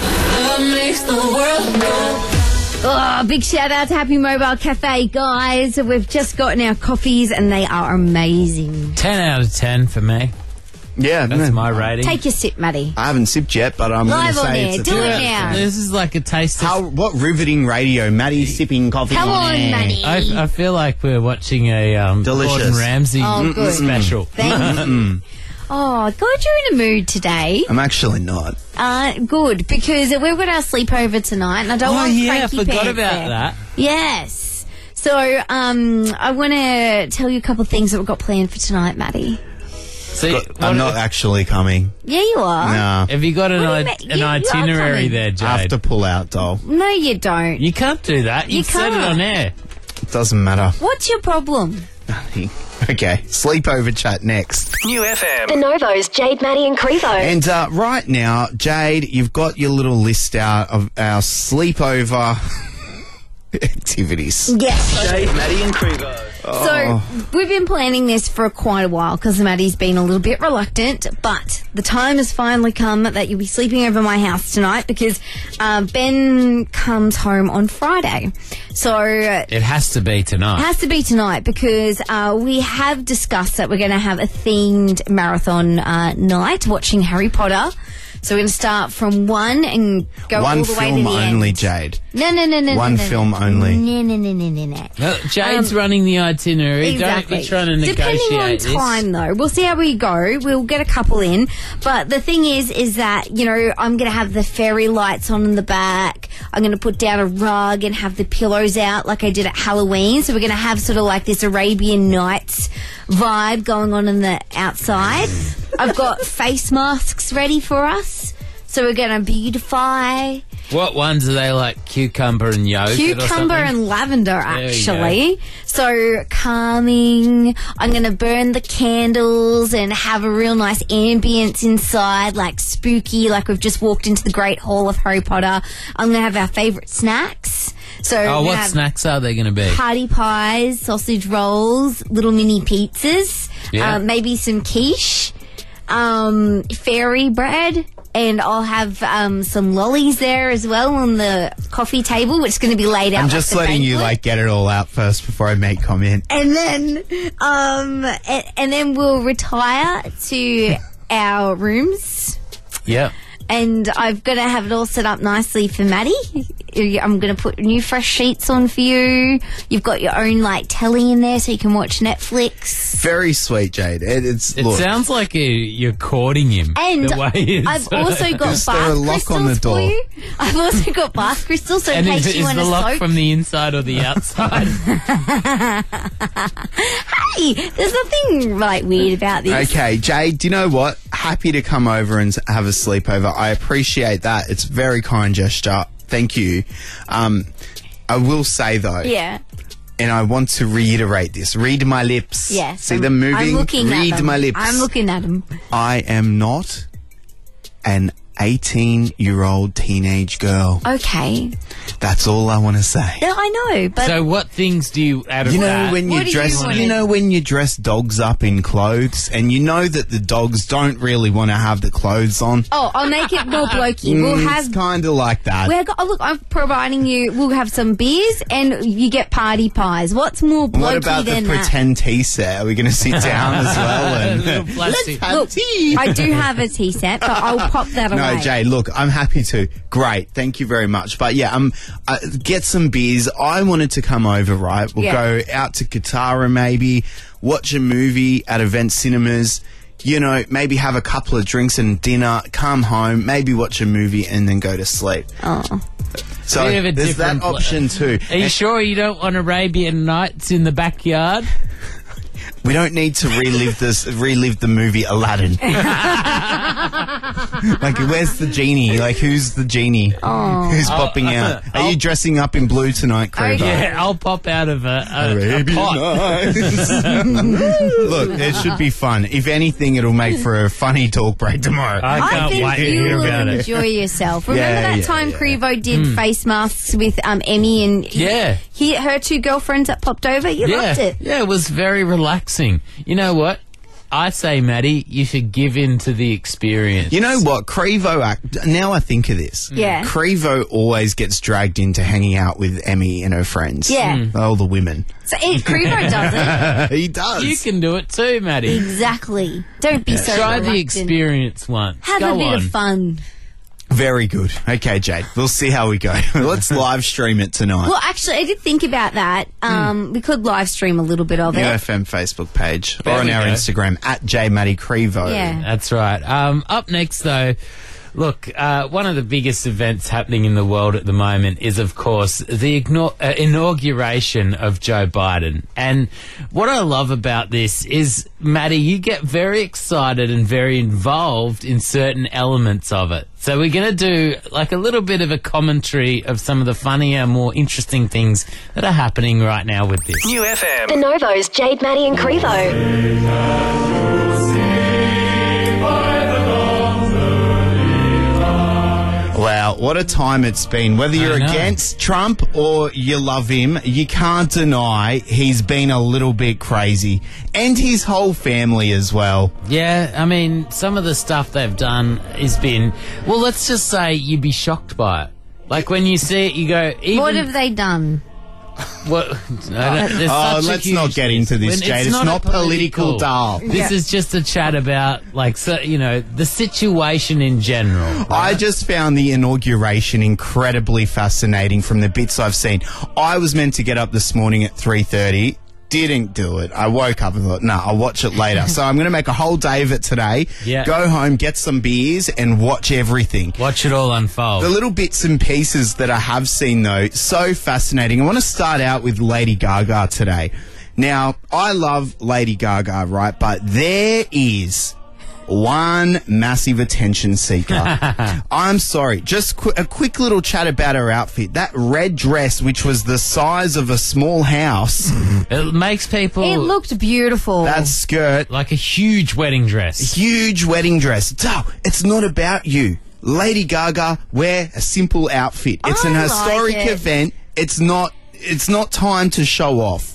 Oh, big shout out to Happy Mobile Cafe, guys. We've just gotten our coffees and they are amazing. 10 out of 10 for me. Yeah, That's my rating. Take your sip, Maddie. I haven't sipped yet, but I'm going Live to on say air. it's a Do it 10. now. This is like a taste of... What riveting radio. Maddie sipping coffee. Come on, Maddie. I feel like we're watching a Delicious. Gordon Ramsay good. special. Thank you. Oh, God, you're in a mood today. I'm actually not. Good, because we've got our sleepover tonight, and I don't want I Frankie forgot Pants about there. that. Yes. So, I want to tell you a couple of things that we've got planned for tonight, Maddie. See, I'm not actually coming. Yeah, you are. Nah. Have you got an What do you mean? You are itinerary coming. there, I have Jade? to pull out, doll. No, you don't. You can't do that. You You've said it can't. on air. It doesn't matter. What's your problem? Okay, sleepover chat next. New FM. The Novos, Jade, Maddie and Crevo. And right now, Jade, you've got your little list out of our sleepover activities. Yes. Jade, Maddie and Crevo. So we've been planning this for quite a while because Maddie's been a little bit reluctant, but the time has finally come that you'll be sleeping over my house tonight because Ben comes home on Friday. So It has to be it tonight. has to be tonight because we have discussed that we're going to have a themed marathon night watching Harry Potter. So we're going to start from 1 and go One all the way to film the only, end. Jade. No. One no, film no. only. No. Well, Jade's running the itinerary. Exactly. Don't be trying to negotiate Depending on this. time, though, we'll see how we go. We'll get a couple in, but the thing is that I'm going to have the fairy lights on in the back. I'm going to put down a rug and have the pillows out like I did at Halloween. So we're going to have sort of like this Arabian Nights vibe going on in the outside. I've got face masks ready for us. So we're going to beautify. What ones are they, like cucumber and yogurt or Cucumber something? and lavender, There we actually. So calming. I'm going to burn the candles and have a real nice ambience inside, like spooky, like we've just walked into the Great Hall of Harry Potter. I'm going to have our favourite snacks. So we're Oh, gonna what have snacks are they going to be? Party pies, sausage rolls, little mini pizzas, Yeah. maybe some quiche, fairy bread. And I'll have some lollies there as well on the coffee table, which is going to be laid out. I'm like just the letting you banquet. get it all out first before I make comment. And then, and then we'll retire to our rooms. Yep. And I'm going to have it all set up nicely for Maddie. I'm going to put new fresh sheets on for you. You've got your own telly in there so you can watch Netflix. Very sweet, Jade. It sounds like you're courting him. And the way I've also got Is there a bath lock on the crystals for door? you. I've also got bath crystals, so in And case is you want the to lock soak. from the inside or the outside? Hey, there's nothing weird about this. Okay, Jade, do you know what? Happy to come over and have a sleepover. I appreciate that. It's a very kind gesture. Thank you. I will say, though, Yeah. and I want to reiterate this. Read my lips. Yes. See them moving? I'm looking Read at them. my lips. I'm looking at them. I am not an 18-year-old teenage girl. Okay. That's all I want to say. No, I know, but So what things do you out of You know that? when What you do you dress, want? you know when you dress dogs up in clothes, and you know that the dogs don't really want to have the clothes on. I'll make it more blokey. We'll have. It's kind of like that. Look, I'm providing you. We'll have some beers and you get party pies. What's more blokey What about the than that? pretend tea set? Are we going to sit down as well? Little And plastic. have Look, tea. I do have a tea set, but I'll pop that away. No, Jade, look, I'm happy to. Great, thank you very much. But yeah, get some beers. I wanted to come over, right? We'll go out to Katara maybe, watch a movie at Event Cinemas, maybe have a couple of drinks and dinner, come home, maybe watch a movie and then go to sleep. Oh. So Bit of a there's that different pla- option too. Are you sure you don't want Arabian Nights in the backyard? We don't need to relive the movie Aladdin. Where's the genie? Who's the genie? Oh. Who's popping out? Are you dressing up in blue tonight, Crevo? Yeah, I'll pop out of a Arabian pot. Nights. Look, it should be fun. If anything, it'll make for a funny talk break tomorrow. I I can't think wait to you hear will about it. enjoy yourself. Remember Yeah, that yeah, time yeah. Crevo did face masks with Emmy and Yeah. her two girlfriends that popped over? You loved it. Yeah, it was very relaxing. You know what? I say, Maddie, you should give in to the experience. You know what? Crevo, now I think of this. Yeah. Crevo always gets dragged into hanging out with Emmy and her friends. Yeah. All the women. So Crevo does it. He does. You can do it too, Maddie. Exactly. Don't be so Try the reluctant. experience once. Have Go a bit on. of fun. Very good. Okay, Jade. We'll see how we go. Let's live stream it tonight. Well, actually, I did think about that. We could live stream a little bit of it. UFM Facebook page There or on we our go. Instagram at JMaddieCrevo. Yeah. That's right. Up next, though, look, one of the biggest events happening in the world at the moment is, of course, the inauguration of Joe Biden. And what I love about this is, Maddie, you get very excited and very involved in certain elements of it. So we're going to do like a little bit of a commentary of some of the funnier, more interesting things that are happening right now with this. New FM. The Novos, Jade, Maddie and Crevo. Wow, what a time it's been. Whether you're against Trump or you love him, you can't deny he's been a little bit crazy. And his whole family as well. Yeah, I mean, some of the stuff they've done has been, well, let's just say you'd be shocked by it. Like when you see it, you go, even... What have they done? What? Let's not get into this, Jade. It's not political, doll. This is just a chat about, like, so, you know, the situation in general. Right? I just found the inauguration incredibly fascinating from the bits I've seen. I was meant to get up this morning at 3:30. Didn't do it. I woke up and thought, no, I'll watch it later. So I'm going to make a whole day of it today. Yeah. Go home, get some beers, and watch everything. Watch it all unfold. The little bits and pieces that I have seen, though, so fascinating. I want to start out with Lady Gaga today. Now, I love Lady Gaga, right? But there is one massive attention seeker. I'm sorry. Just a quick little chat about her outfit. That red dress, which was the size of a small house. It makes people... It looked beautiful. That skirt. Like a huge wedding dress. Huge wedding dress. So, it's not about you. Lady Gaga, wear a simple outfit. It's an historic event. It's not time to show off.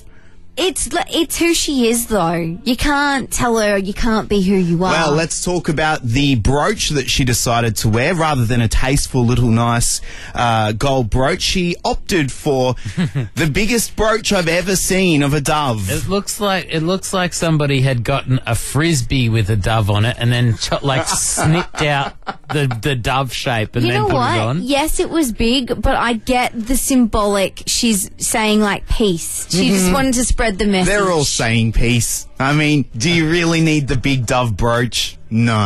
It's who she is, though. You can't tell her you can't be who you are. Well, let's talk about the brooch that she decided to wear. Rather than a tasteful little nice gold brooch, she opted for the biggest brooch I've ever seen of a dove. It looks like somebody had gotten a frisbee with a dove on it and then snipped out the dove shape and you then know put what? it on. Yes, it was big, but I get the symbolic. She's saying like peace. She just wanted to spread the message. They're all saying peace. I mean, do you really need the big dove brooch? No.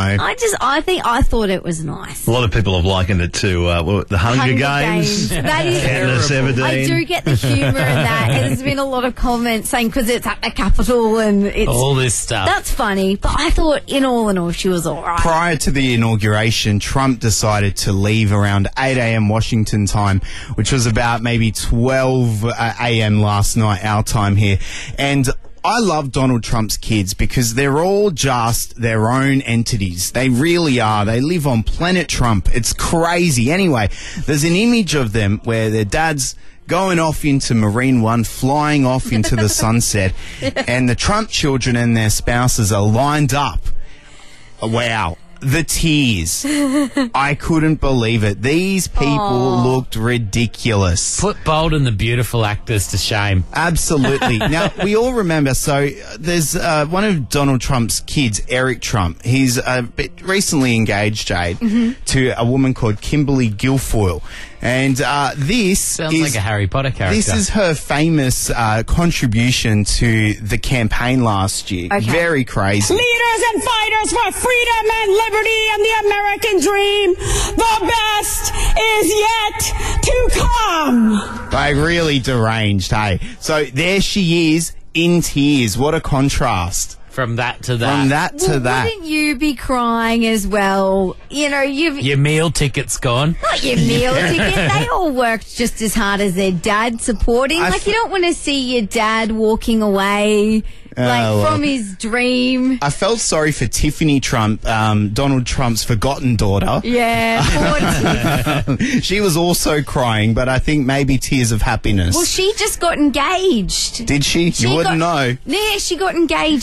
I thought it was nice. A lot of people have likened it to the Hunger Games. That is Katniss Everdeen. I do get the humour in that. And there's been a lot of comments saying because it's at the Capitol and it's all this stuff. That's funny, but I thought in all, she was all right. Prior to the inauguration, Trump decided to leave around 8 a.m. Washington time, which was about maybe 12 a.m. last night, our time here. And I love Donald Trump's kids because they're all just their own entities. They really are. They live on planet Trump. It's crazy. Anyway, there's an image of them where their dad's going off into Marine One, flying off into the sunset, and the Trump children and their spouses are lined up. Wow. The tears. I couldn't believe it. These people looked ridiculous. Put Bold and the Beautiful actors to shame. Absolutely. Now, we all remember, so there's one of Donald Trump's kids, Eric Trump. He's recently engaged, Jade, to a woman called Kimberly Guilfoyle. And this sounds like a Harry Potter character. This is her famous contribution to the campaign last year. Okay. Very crazy. Leaders and fighters for freedom and liberty and the American dream. The best is yet to come. Like really deranged, hey. So there she is in tears. What a contrast. From that to that. From that to that. Wouldn't you be crying as well? You know, your meal ticket's gone. Not your meal ticket. They all worked just as hard as their dad supporting. You don't want to see your dad walking away. From his dream. I felt sorry for Tiffany Trump, Donald Trump's forgotten daughter. Yeah, poor Tiff. She was also crying, but I think maybe tears of happiness. Well, she just got engaged. Did she? You wouldn't know. Yeah, she got engaged, and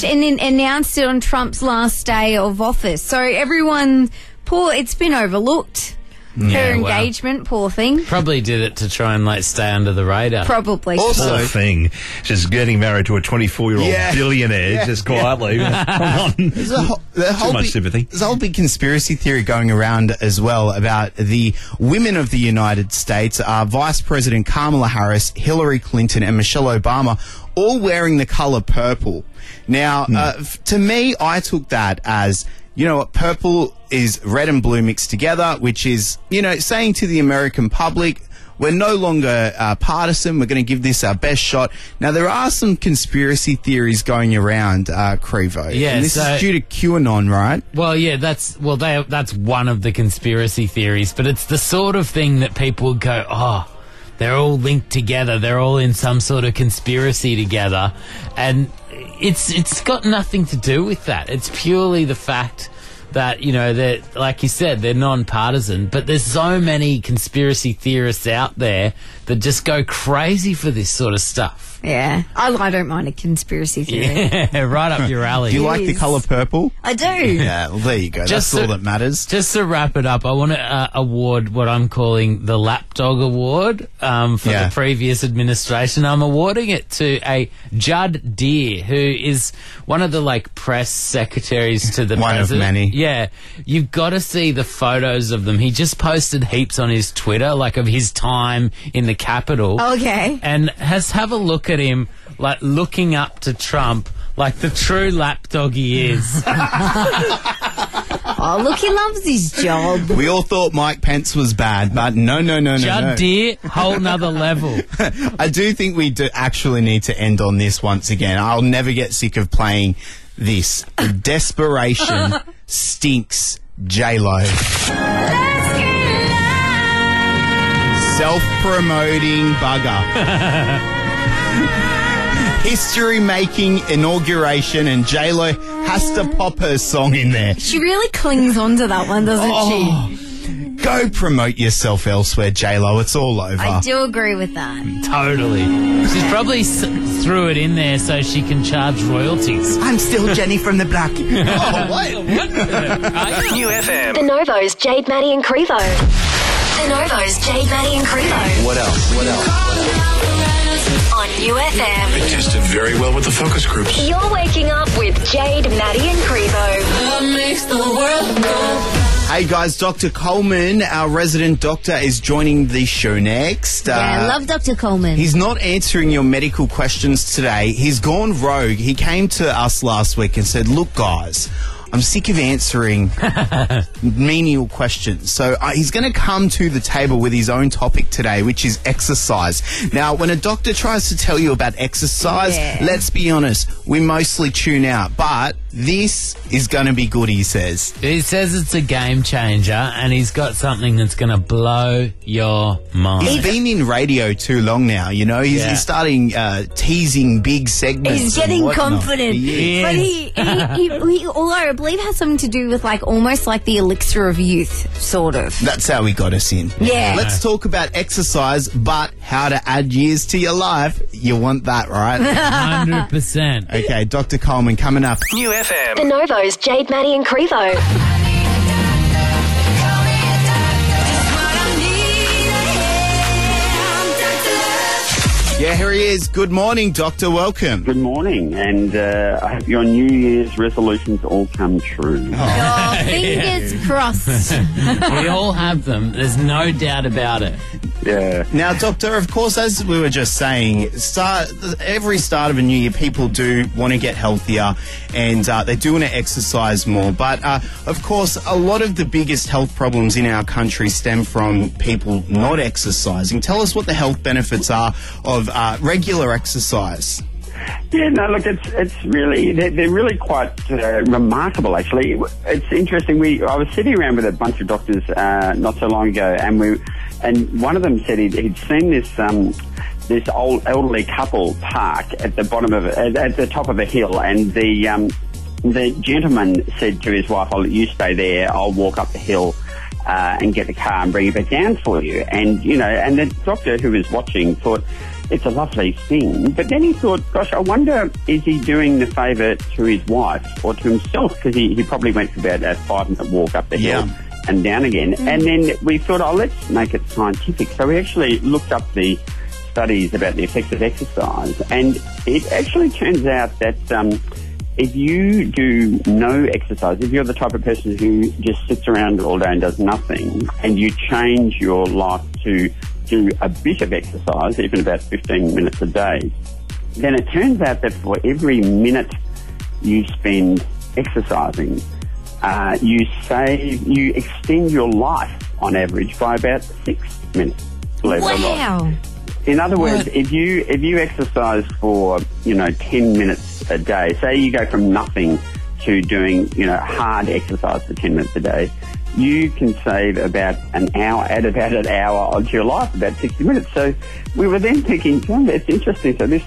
announced it on Trump's last day of office. So everyone, it's been overlooked. Her engagement, poor thing. Probably did it to try and stay under the radar. Probably. Also, poor thing, just getting married to a 24-year-old billionaire just quietly. Come on. There's too much sympathy. There's a whole big conspiracy theory going around as well about the women of the United States, Vice President Kamala Harris, Hillary Clinton, and Michelle Obama, all wearing the color purple. Now, to me, I took that as, purple is red and blue mixed together, which is, saying to the American public, we're no longer partisan. We're going to give this our best shot. Now, there are some conspiracy theories going around, Crevo. Yeah, and this is due to QAnon, right? Well, yeah, that's one of the conspiracy theories, but it's the sort of thing that people would go, oh, they're all linked together. They're all in some sort of conspiracy together. And it's got nothing to do with that. It's purely the fact that, they're, like you said, they're non-partisan, but there's so many conspiracy theorists out there that just go crazy for this sort of stuff. Yeah. I don't mind a conspiracy theory. Yeah, right up your alley. Do you like the colour purple? I do. Yeah, well, there you go. That's all that matters. Just to wrap it up, I want to award what I'm calling the Lapdog Award for the previous administration. I'm awarding it to a Judd Deere, who is one of the, press secretaries to the president. One of many. Yeah. You've got to see the photos of them. He just posted heaps on his Twitter, of his time in the Capitol. Okay. And have a look at him, looking up to Trump, like the true lapdog he is. Oh, look, he loves his job. We all thought Mike Pence was bad, but no. Judd Deere, whole nother level. I do think we do actually need to end on this once again. I'll never get sick of playing this. Desperation stinks J-Lo. Self-promoting bugger. History-making inauguration, and J-Lo has to pop her song in there. She really clings on to that one, doesn't she? Go promote yourself elsewhere, J-Lo. It's all over. I do agree with that. Totally. She's probably threw it in there so she can charge royalties. I'm still Jenny from the Block. Oh, what? New FM. The Novo's Jade, Maddie and Crevo. The Novo's Jade, Maddie and Crevo. What else? On New FM. It tested very well with the focus groups. You're waking up with Jade, Maddie and Crevo. What makes the world go? Hey guys, Dr. Coleman, our resident doctor, is joining the show next. I love Dr. Coleman. He's not answering your medical questions today. He's gone rogue. He came to us last week and said, look guys, I'm sick of answering menial questions. So he's going to come to the table with his own topic today, which is exercise. Now, when a doctor tries to tell you about exercise, let's be honest, we mostly tune out. But this is going to be good, he says. He says it's a game changer, and he's got something that's going to blow your mind. He's been in radio too long now, He's starting teasing big segments. He's getting confident. But he although I believe has something to do with almost like the elixir of youth, sort of. That's how he got us in. Yeah. Let's talk about exercise, but how to add years to your life. You want that, right? 100%. Okay, Dr. Coleman coming up. New FM. The Novo's Jade, Maddie and Crevo. Yeah, here he is. Good morning, Doctor. Welcome. Good morning, and I hope your New Year's resolutions all come true. Oh, fingers crossed. We all have them. There's no doubt about it. Yeah. Now, Doctor, of course, as we were just saying, every start of a new year, people do want to get healthier and they do want to exercise more. But, of course, a lot of the biggest health problems in our country stem from people not exercising. Tell us what the health benefits are of regular exercise. Yeah, no, look, it's really, they're really quite remarkable, actually. It's interesting. I was sitting around with a bunch of doctors not so long ago, and one of them said he'd seen this old elderly couple park at the bottom of at the top of a hill, and the gentleman said to his wife, "I'll let you stay there. I'll walk up the hill and get the car and bring it back down for you." And and the doctor who was watching thought, it's a lovely thing. But then he thought, gosh, I wonder, is he doing the favour to his wife or to himself? Because he probably went for about a 5-minute walk up the hill and down again. And then we thought, let's make it scientific. So we actually looked up the studies about the effects of exercise, and it actually turns out that if you do no exercise, if you're the type of person who just sits around all day and does nothing, and you change your life to do a bit of exercise, even about 15 minutes a day, then it turns out that for every minute you spend exercising, you extend your life on average by about 6 minutes. Wow. In other words, if you exercise for 10 minutes a day, say you go from nothing to doing hard exercise for 10 minutes a day, you can save add about an hour onto your life, about 60 minutes. So we were then thinking, it's interesting. So this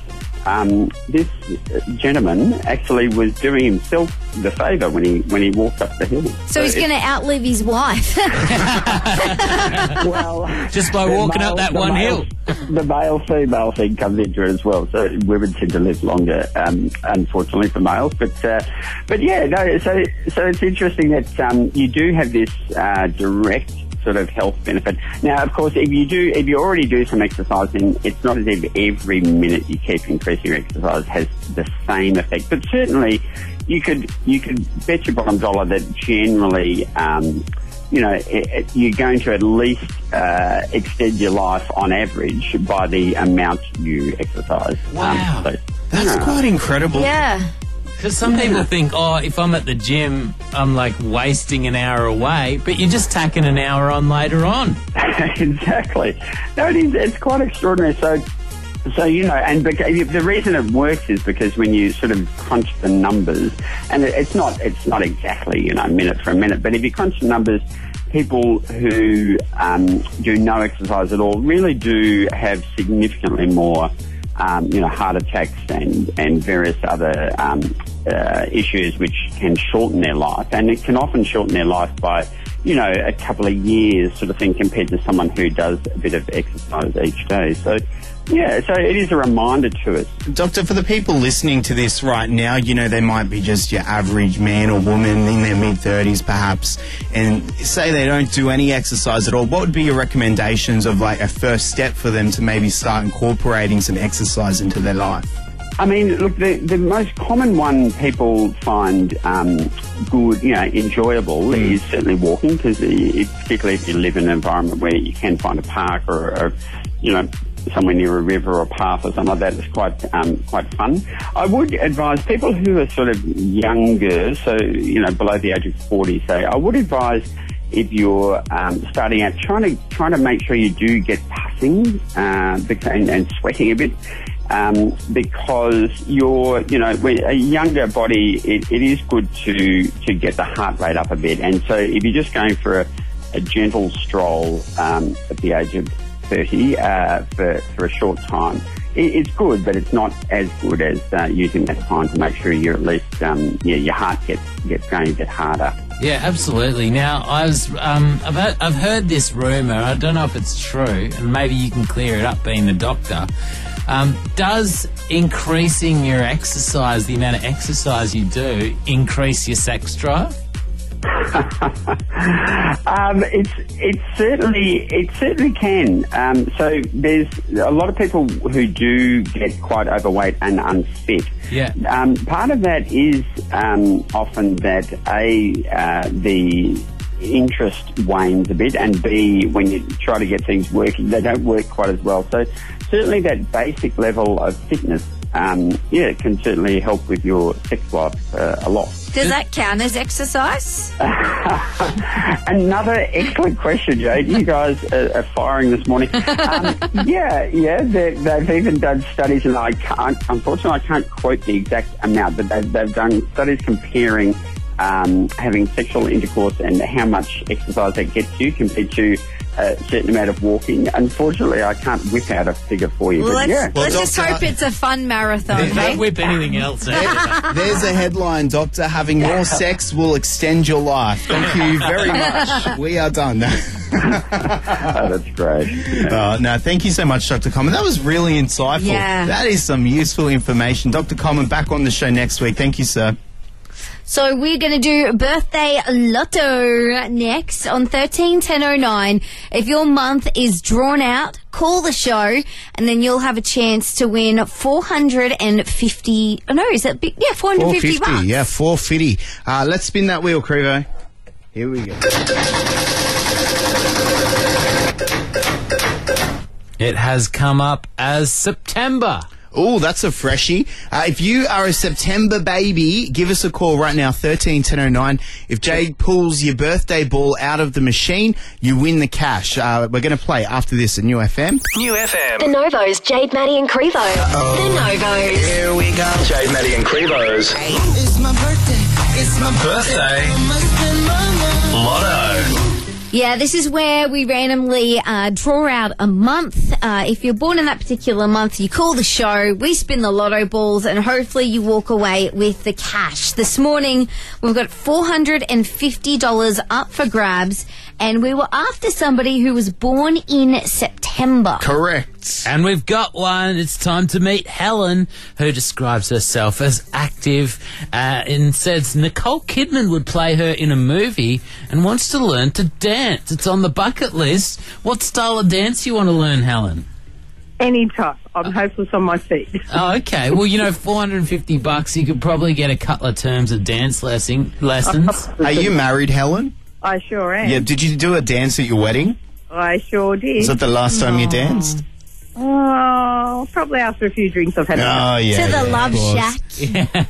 gentleman actually was doing himself the favour when he walked up the hill. So he's going to outlive his wife. Well, just by walking up that one hill. The male-female thing comes into it as well. So women tend to live longer, unfortunately for males. But yeah, no. So it's interesting that you do have this direct sort of health benefit. Now, of course, if you already do some exercising, it's not as if every minute you keep increasing your exercise has the same effect. But certainly, you could bet your bottom dollar that generally, you're going to at least extend your life on average by the amount you exercise. Wow, that's quite incredible. Yeah. Because some people think, if I'm at the gym, I'm like wasting an hour away, but you're just tacking an hour on later on. Exactly. No, it's quite extraordinary. So and the reason it works is because when you sort of crunch the numbers, and it's not exactly minute for a minute, but if you crunch the numbers, people who do no exercise at all really do have significantly more heart attacks and various other issues which can shorten their life. And it can often shorten their life by, a couple of years sort of thing compared to someone who does a bit of exercise each day. So, yeah, so it is a reminder to us. Doctor, for the people listening to this right now, they might be just your average man or woman in their mid-30s perhaps, and say they don't do any exercise at all. What would be your recommendations of like a first step for them to maybe start incorporating some exercise into their life? I mean, look, the most common one people find good, enjoyable is certainly walking, because particularly if you live in an environment where you can find a park or somewhere near a river or a path or something like that, it's quite fun. I would advise people who are sort of younger, so, below the age of 40, say, I would advise if you're starting out, trying to make sure you do get puffing and sweating a bit. Because a younger body, it is good to get the heart rate up a bit. And so if you're just going for a gentle stroll at the age of 30 for a short time, it's good, but it's not as good as using that time to make sure you're at least your heart gets going a bit harder. Yeah, absolutely. Now, I've heard this rumour. I don't know if it's true, and maybe you can clear it up, being the doctor. Does increasing your exercise, the amount of exercise you do, increase your sex drive? It certainly can. So there's a lot of people who do get quite overweight and unfit. Yeah. Part of that is often that the interest wanes a bit, and B, when you try to get things working, they don't work quite as well. So certainly that basic level of fitness, can certainly help with your sex life a lot. Does that count as exercise? Another excellent question, Jade. You guys are firing this morning. They've even done studies, and unfortunately I can't quote the exact amount, but they've done studies comparing having sexual intercourse and how much exercise that gets you compared to a certain amount of walking. Unfortunately, I can't whip out a figure for you. Well, but yeah. let's just hope it's a fun marathon. Don't whip anything else out. There's a headline, Doctor. Having more sex will extend your life. Thank you very much. We are done. That's great. No, thank you so much, Dr. Common. That was really insightful. Yeah. That is some useful information. Dr. Common, back on the show next week. Thank you, sir. So we're going to do birthday lotto next on 131009. If your month is drawn out, call the show and then you'll have a chance to win 450. Oh no, is that big? Yeah, 450 bucks. Yeah, 450. Let's spin that wheel, Crevo. Here we go. It has come up as September. Oh, that's a freshie. If you are a September baby, give us a call right now, 131009. If Jade pulls your birthday ball out of the machine, you win the cash. We're going to play after this at New FM. New FM. The Novos, Jade, Maddie and Crevo. The Novos. Here we go. Jade, Maddie and Crevo's. It's my birthday. It's my Birthday. Lotto. Yeah, this is where we randomly draw out a month. If you're born in that particular month, you call the show, we spin the lotto balls, and hopefully you walk away with the cash. This morning, we've got $450 up for grabs, and we were after somebody who was born in September. Correct. And we've got one. It's time to meet Helen, who describes herself as active and says Nicole Kidman would play her in a movie and wants to learn to dance. It's on the bucket list. What style of dance you want to learn, Helen? Anytime. I'm hopeless on my feet. Oh, okay. Well, $450, you could probably get a couple of terms of dance lessons. Are you married, Helen? I sure am. Yeah. Did you do a dance at your wedding? I sure did. Was that the last time you danced? Oh, probably after a few drinks I've had. Oh, yeah. To the Love Shack. Yeah.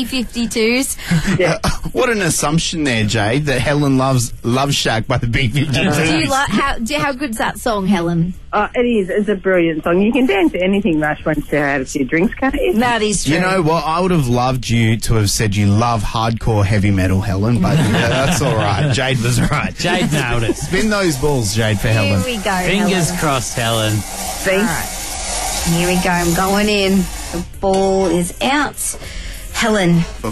B-52s. Yeah. What an assumption there, Jade, that Helen loves Love Shack by the B-52s. Do you like how good's that song, Helen? It is. It's a brilliant song. You can dance to anything, Rush, once you've had a few drinks, can't you? That is true. You know what? I would have loved you to have said you love hardcore heavy metal, Helen, but that's all right. Jade was right. Jade nailed it. Spin those balls, Jade, for Helen. Here we go, Fingers Helen. crossed, Helen. See? All right. Here we go. I'm going in. The ball is out. Helen. For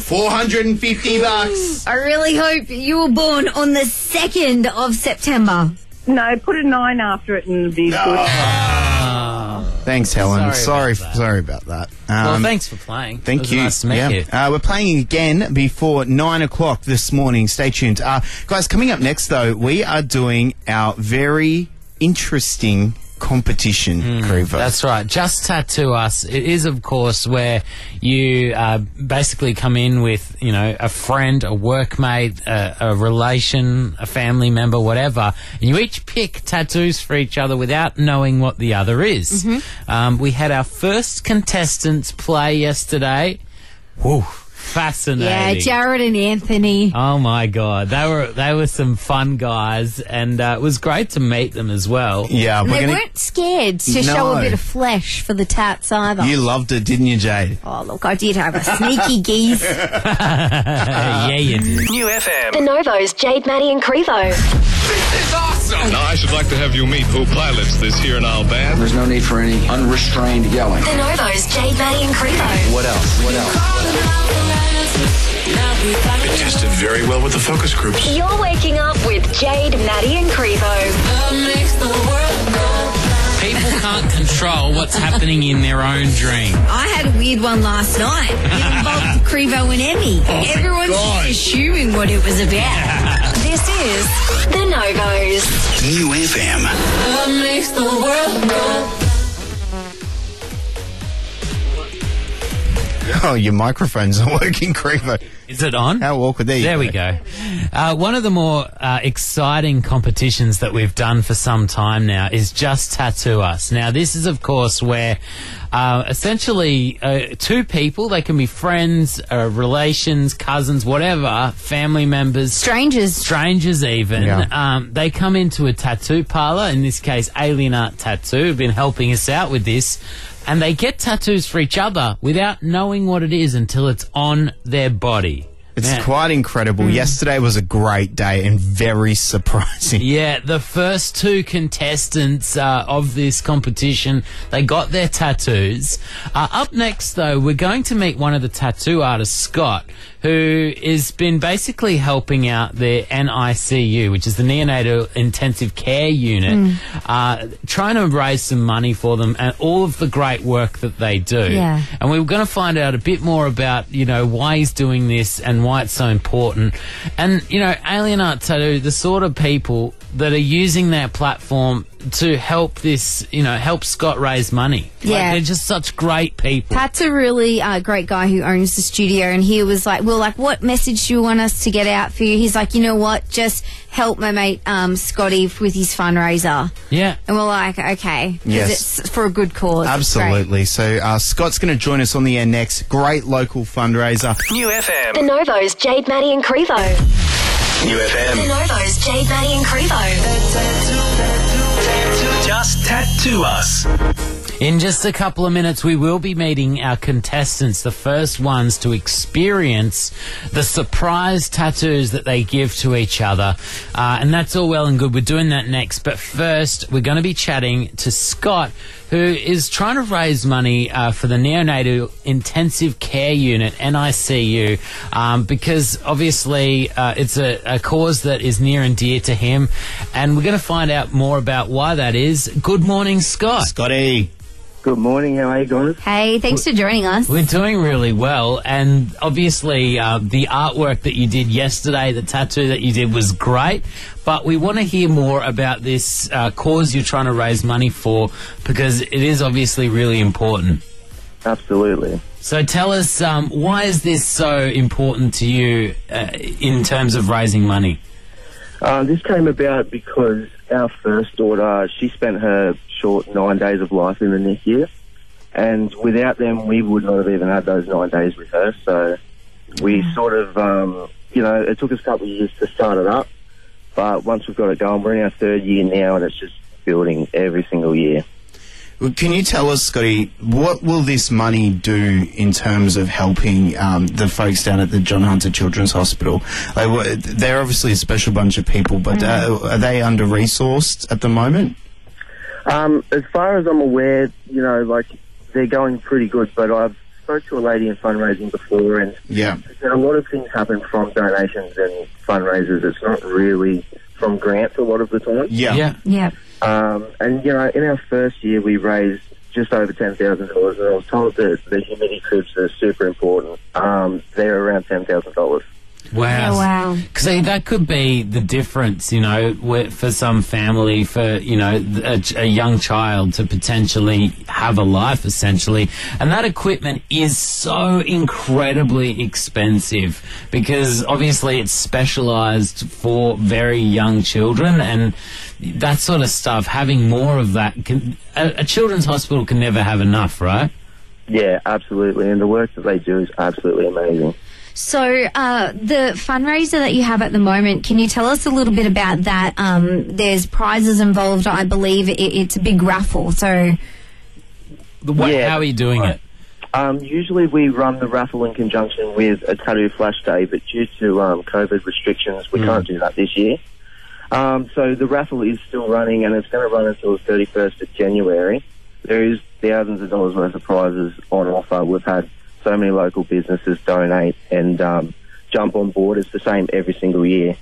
$450. I really hope you were born on the 2nd of September. No, put a 9 after it and be good. Thanks, Helen. Sorry Sorry about that. Well, thanks for playing. Thank It was you. Nice to meet you. We're playing again before 9 o'clock this morning. Stay tuned. Guys, coming up next, though, we are doing our very interesting competition, Crevo. That's right. Just Tattoo Us. It is, of course, where you basically come in with, a friend, a workmate, a relation, a family member, whatever, and you each pick tattoos for each other without knowing what the other is. We had our first contestants play yesterday. Whew. Fascinating. Yeah, Jared and Anthony. Oh my God, they were some fun guys, and it was great to meet them as well. Yeah, They weren't scared to show a bit of flesh for the tats either. You loved it, didn't you, Jade? Oh, look, I did have a sneaky geese. Yeah, you did. New FM. The Novos, Jade, Maddie and Crevo. This is awesome! Now, I should like to have you meet who pilots this here now band. There's no need for any unrestrained yelling. The Novos, Jade, Maddie and Crevo. What else? What else? It tested very well with the focus groups. You're waking up with Jade, Maddie and Crevo. People can't control what's happening in their own dream. I had a weird one last night. It involved Crevo and Emmy. Everyone's just assuming what it was about. This is The Novos. New FM. What makes the world go? Oh, your microphones are working, Crevo. Is it on? How awkward. There we go. One of the more exciting competitions that we've done for some time now is Just Tattoo Us. Now, this is, of course, where essentially two people, they can be friends, relations, cousins, whatever, family members. Strangers even. Yeah. They come into a tattoo parlor, in this case, Alien Art Tattoo, have been helping us out with this. And they get tattoos for each other without knowing what it is until it's on their body. It's Man. quite incredible. Yesterday was a great day and very surprising. Yeah, the first two contestants of this competition, they got their tattoos. Up next, though, we're going to meet one of the tattoo artists, Scott, who has been basically helping out the NICU, which is the Neonatal Intensive Care Unit, trying to raise some money for them and all of the great work that they do. Yeah. And we were going to find out a bit more about, why he's doing this and why it's so important. And, Alien Art Tattoo, the sort of people that are using their platform to help this, help Scott raise money. Yeah. They're just such great people. Pat's a really great guy who owns the studio, and he was like, well, what message do you want us to get out for you? He's like, you know what, just help my mate Scotty with his fundraiser. Yeah. And we're like, okay. 'Cause Yes. it's for a good cause. Absolutely. So Scott's going to join us on the air next. Great local fundraiser. New FM. The Novo's Jade, Maddie and Crevo. New FM. The Novo's Jade, Maddie and Crevo. Just tattoo us. In just a couple of minutes, we will be meeting our contestants, the first ones to experience the surprise tattoos that they give to each other. And that's all well and good. We're doing that next. But first, we're going to be chatting to Scott, who is trying to raise money for the Neonatal Intensive Care Unit, NICU, because obviously it's a cause that is near and dear to him. And we're going to find out more about why that is. Good morning, Scott. Scotty. Good morning. How are you guys? Hey, thanks for joining us. We're doing really well, and obviously the artwork that you did yesterday, the tattoo that you did was great, but we want to hear more about this cause you're trying to raise money for, because it is obviously really important. Absolutely. So tell us, why is this so important to you in terms of raising money? This came about because our first daughter, she spent her short 9 days of life in the NICU, and without them we would not have even had those 9 days with her. So we sort of, it took us a couple of years to start it up, but once we've got it going, we're in our third year now, and it's just building every single year. Well, can you tell us, Scotty, what will this money do in terms of helping the folks down at the John Hunter Children's Hospital? They're obviously a special bunch of people, but are they under-resourced at the moment? As far as I'm aware, they're going pretty good, but I've spoke to a lady in fundraising before, and a lot of things happen from donations and fundraisers. It's not really from grants a lot of the time. Yeah. And, in our first year, we raised just over $10,000, and I was told that the humidity cribs are super important. They're around $10,000. Wow. Oh, wow. Because that could be the difference, for some family, for, a young child to potentially have a life, essentially. And that equipment is so incredibly expensive because obviously it's specialised for very young children, and that sort of stuff, having more of that, a children's hospital can never have enough, right? Yeah, absolutely. And the work that they do is absolutely amazing. So the fundraiser that you have at the moment, can you tell us a little bit about that? There's prizes involved. I believe it's a big raffle. So how are you doing it? Usually we run the raffle in conjunction with a tattoo flash day, but due to COVID restrictions, we can't do that this year. So the raffle is still running, and it's going to run until the 31st of January. There is thousands of dollars worth of prizes on offer. We've had so many local businesses donate and jump on board. It's the same every single year.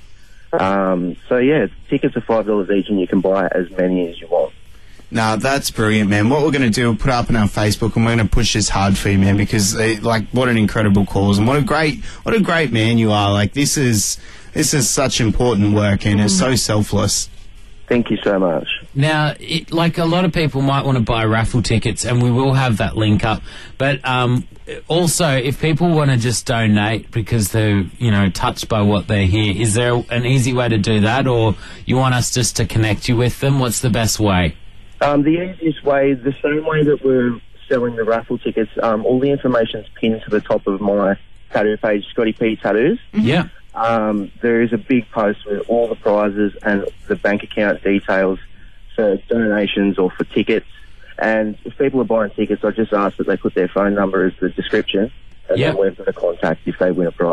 Tickets are $5 each, and you can buy as many as you want. No, that's brilliant, man. What we're going to do, we'll put it up on our Facebook, and we're going to push this hard for you, man, because what an incredible cause, and what a great man you are. Like, this is such important work, and it's so selfless. Thank you so much. Now, a lot of people might want to buy raffle tickets, and we will have that link up. But also, if people want to just donate because they're, touched by what they hear, is there an easy way to do that, or you want us just to connect you with them? What's the best way? The easiest way, the same way that we're selling the raffle tickets, all the information's pinned to the top of my tattoo page, Scotty P Tattoos. Yeah. There is a big post with all the prizes and the bank account details for donations or for tickets. And if people are buying tickets, I just ask that they put their phone number as the description, and then we're going to contact if they win a prize.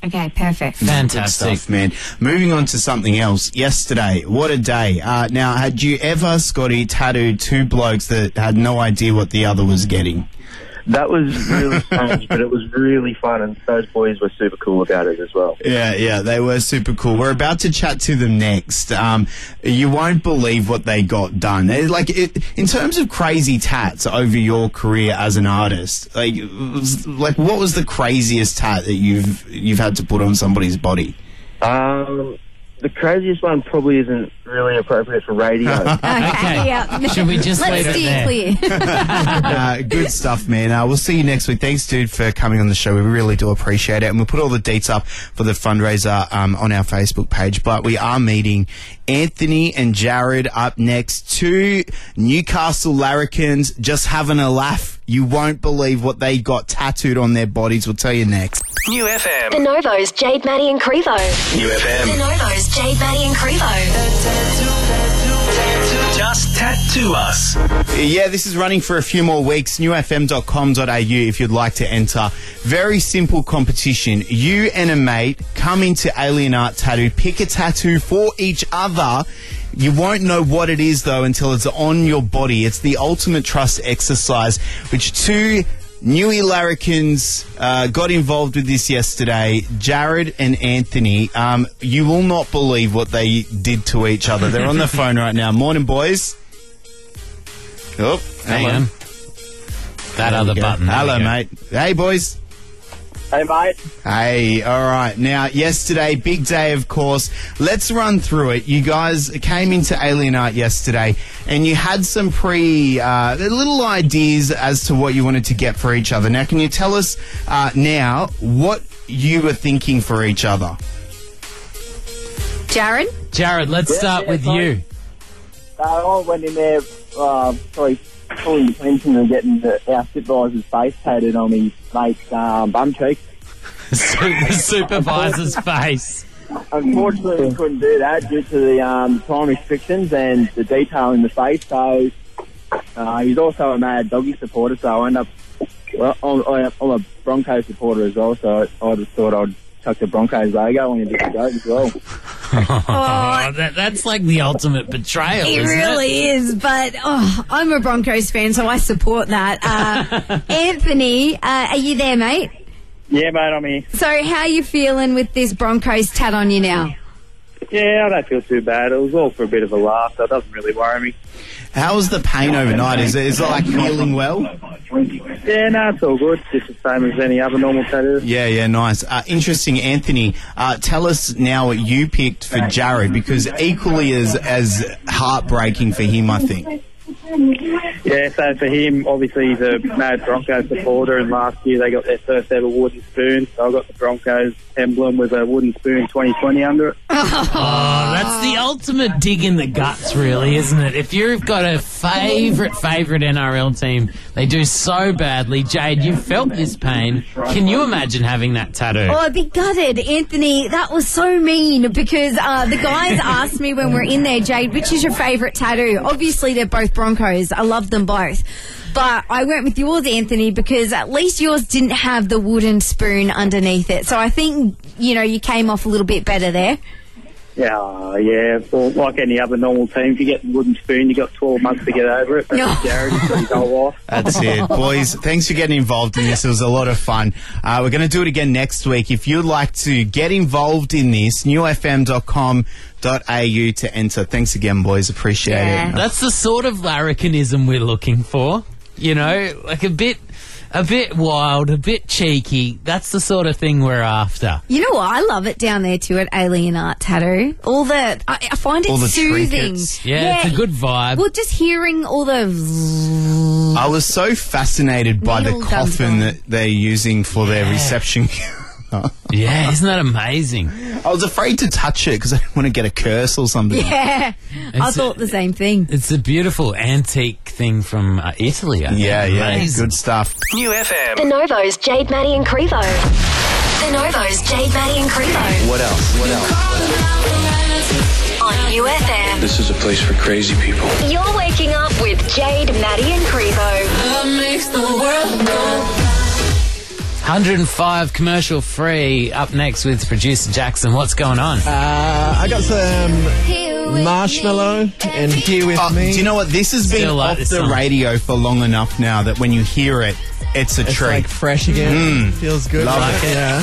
Okay, perfect. Fantastic. Good stuff, man. Moving on to something else. Yesterday, what a day. Now, had you ever, Scotty, tattooed two blokes that had no idea what the other was getting? That was really strange, but it was really fun, and those boys were super cool about it as well. Yeah, they were super cool. We're about to chat to them next. You won't believe what they got done. In terms of crazy tats over your career as an artist, what was the craziest tat that you've had to put on somebody's body? The craziest one probably isn't really appropriate for radio. Okay. Yeah. Should we just leave it there? Clear. Good stuff, man. We'll see you next week. Thanks, dude, for coming on the show. We really do appreciate it. And we'll put all the deets up for the fundraiser on our Facebook page. But we are meeting Anthony and Jared up next. Two Newcastle larrikins just having a laugh. You won't believe what they got tattooed on their bodies. We'll tell you next. New FM. The Novo's Jade, Maddie and Crevo. New FM. The Novo's Jade, Maddie and Crevo. Just tattoo us. Yeah, this is running for a few more weeks. newfm.com.au if you'd like to enter. Very simple competition. You and a mate come into Alien Art Tattoo, pick a tattoo for each other. You won't know what it is, though, until it's on your body. It's the ultimate trust exercise, which two Newy larrikins got involved with this yesterday. Jared and Anthony. You will not believe what they did to each other. They're on the phone right now. Morning, boys. Oh, hang on. That other button. Hello, mate. Hey, boys. Hey, mate. Hey, all right. Now, yesterday, big day, of course. Let's run through it. You guys came into Alien Art yesterday, and you had some little ideas as to what you wanted to get for each other. Now, can you tell us now what you were thinking for each other? Jared? Jared, let's start with you. I went in there, pulling the tension and getting our supervisor's face tattooed on me mate's bum cheek. The supervisor's face. Unfortunately, we couldn't do that due to the time restrictions and the detail in the face. So he's also a mad doggy supporter. So I end up, I'm a Broncos supporter as well. So I just thought I'd chuck the Broncos logo on your different goat as well. That's like the ultimate betrayal. It isn't really is, but I'm a Broncos fan, so I support that. Anthony, are you there, mate? Yeah, mate, I'm here. So how are you feeling with this Broncos tat on you now? Yeah, I don't feel too bad. It was all for a bit of a laugh, so it doesn't really worry me. How was the pain overnight? Is it like healing well? Yeah, no, it's all good. Just the same as any other normal tattoo. Yeah, nice. Interesting, Anthony. Tell us now what you picked for Jared, because equally as heartbreaking for him, I think. Yeah, so for him, obviously he's a mad Broncos supporter, and last year they got their first ever wooden spoon, so I got the Broncos emblem with a wooden spoon 2020 under it. Oh, that's the ultimate dig in the guts, really, isn't it? If you've got a favourite NRL team, they do so badly. Jade, you've felt this pain. Can you imagine having that tattoo? Oh, I'd be gutted. Anthony, that was so mean, because the guys asked me when we're in there, Jade, which is your favourite tattoo? Obviously, they're both Broncos. I love them both. But I went with yours, Anthony, because at least yours didn't have the wooden spoon underneath it. So I think, you came off a little bit better there. Yeah. Well, like any other normal team, if you get the wooden spoon, you got 12 months to get over it. But Jared, he's got his whole life. That's it. Boys, thanks for getting involved in this. It was a lot of fun. We're going to do it again next week. If you'd like to get involved in this, newfm.com.au to enter. Thanks again, boys. Appreciate it. That's the sort of larrikinism we're looking for. Like a bit wild, a bit cheeky. That's the sort of thing we're after. You know what? I love it down there too at Alien Art Tattoo. I find it soothing. Trinkets. Yeah, it's a good vibe. Well, just hearing all the... I was so fascinated by the coffin that they're using for their reception. Yeah, isn't that amazing? I was afraid to touch it because I didn't want to get a curse or something. Yeah, I thought the same thing. It's a beautiful antique thing from Italy, I think. Yeah, good stuff. New FM. The Novo's Jade, Maddie and Crevo. The Novo's Jade, Maddie and Crevo. What else? On UFM. This is a place for crazy people. You're waking up with Jade, Maddie and Crevo. Love makes the world go. 105 commercial free. Up next with producer Jackson. What's going on? I got some Marshmallow and Here With Me. Do you know what? This has been off the radio for long enough now that when you hear it, it's a treat. Like fresh again. Feels good. Love it. Yeah.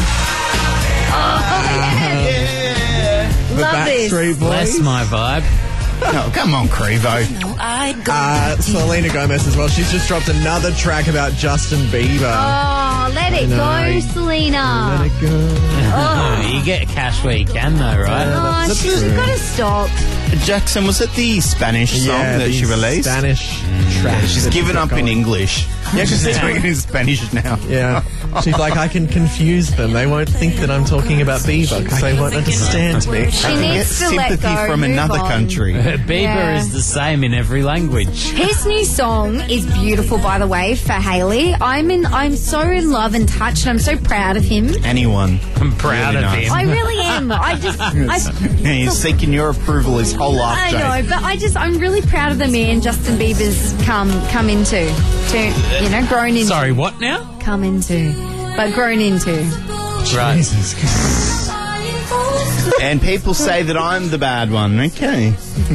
The Love this. Backstreet Boys. Bless my vibe. No, come on, Crevo. Selena Gomez as well. She's just dropped another track about Justin Bieber. Oh, let it go, Selena. Let it go. Oh. You get cash where you can, though, right? Oh, she's got to stop. Jackson, was it the Spanish song that she released? Spanish track. She's given up in English. Yeah, because she's speaking in Spanish now. Yeah. She's like, I can confuse them. They won't think that I'm talking about Bieber because they won't understand me. She needs to let sympathy go. from move another on. country. Bieber is the same in every language. His new song is beautiful, by the way, for Hayley. I'm so in love and touched. I'm so proud of him. Anyone. I'm proud Really of nice. him. I really am. Yeah, he's seeking your approval his whole life, I Jade. know, but I'm really proud of the man Justin Bieber's come into, grown into. Sorry, what now? Come into, but grown into. Right. Jesus. And people say that I'm the bad one. Okay.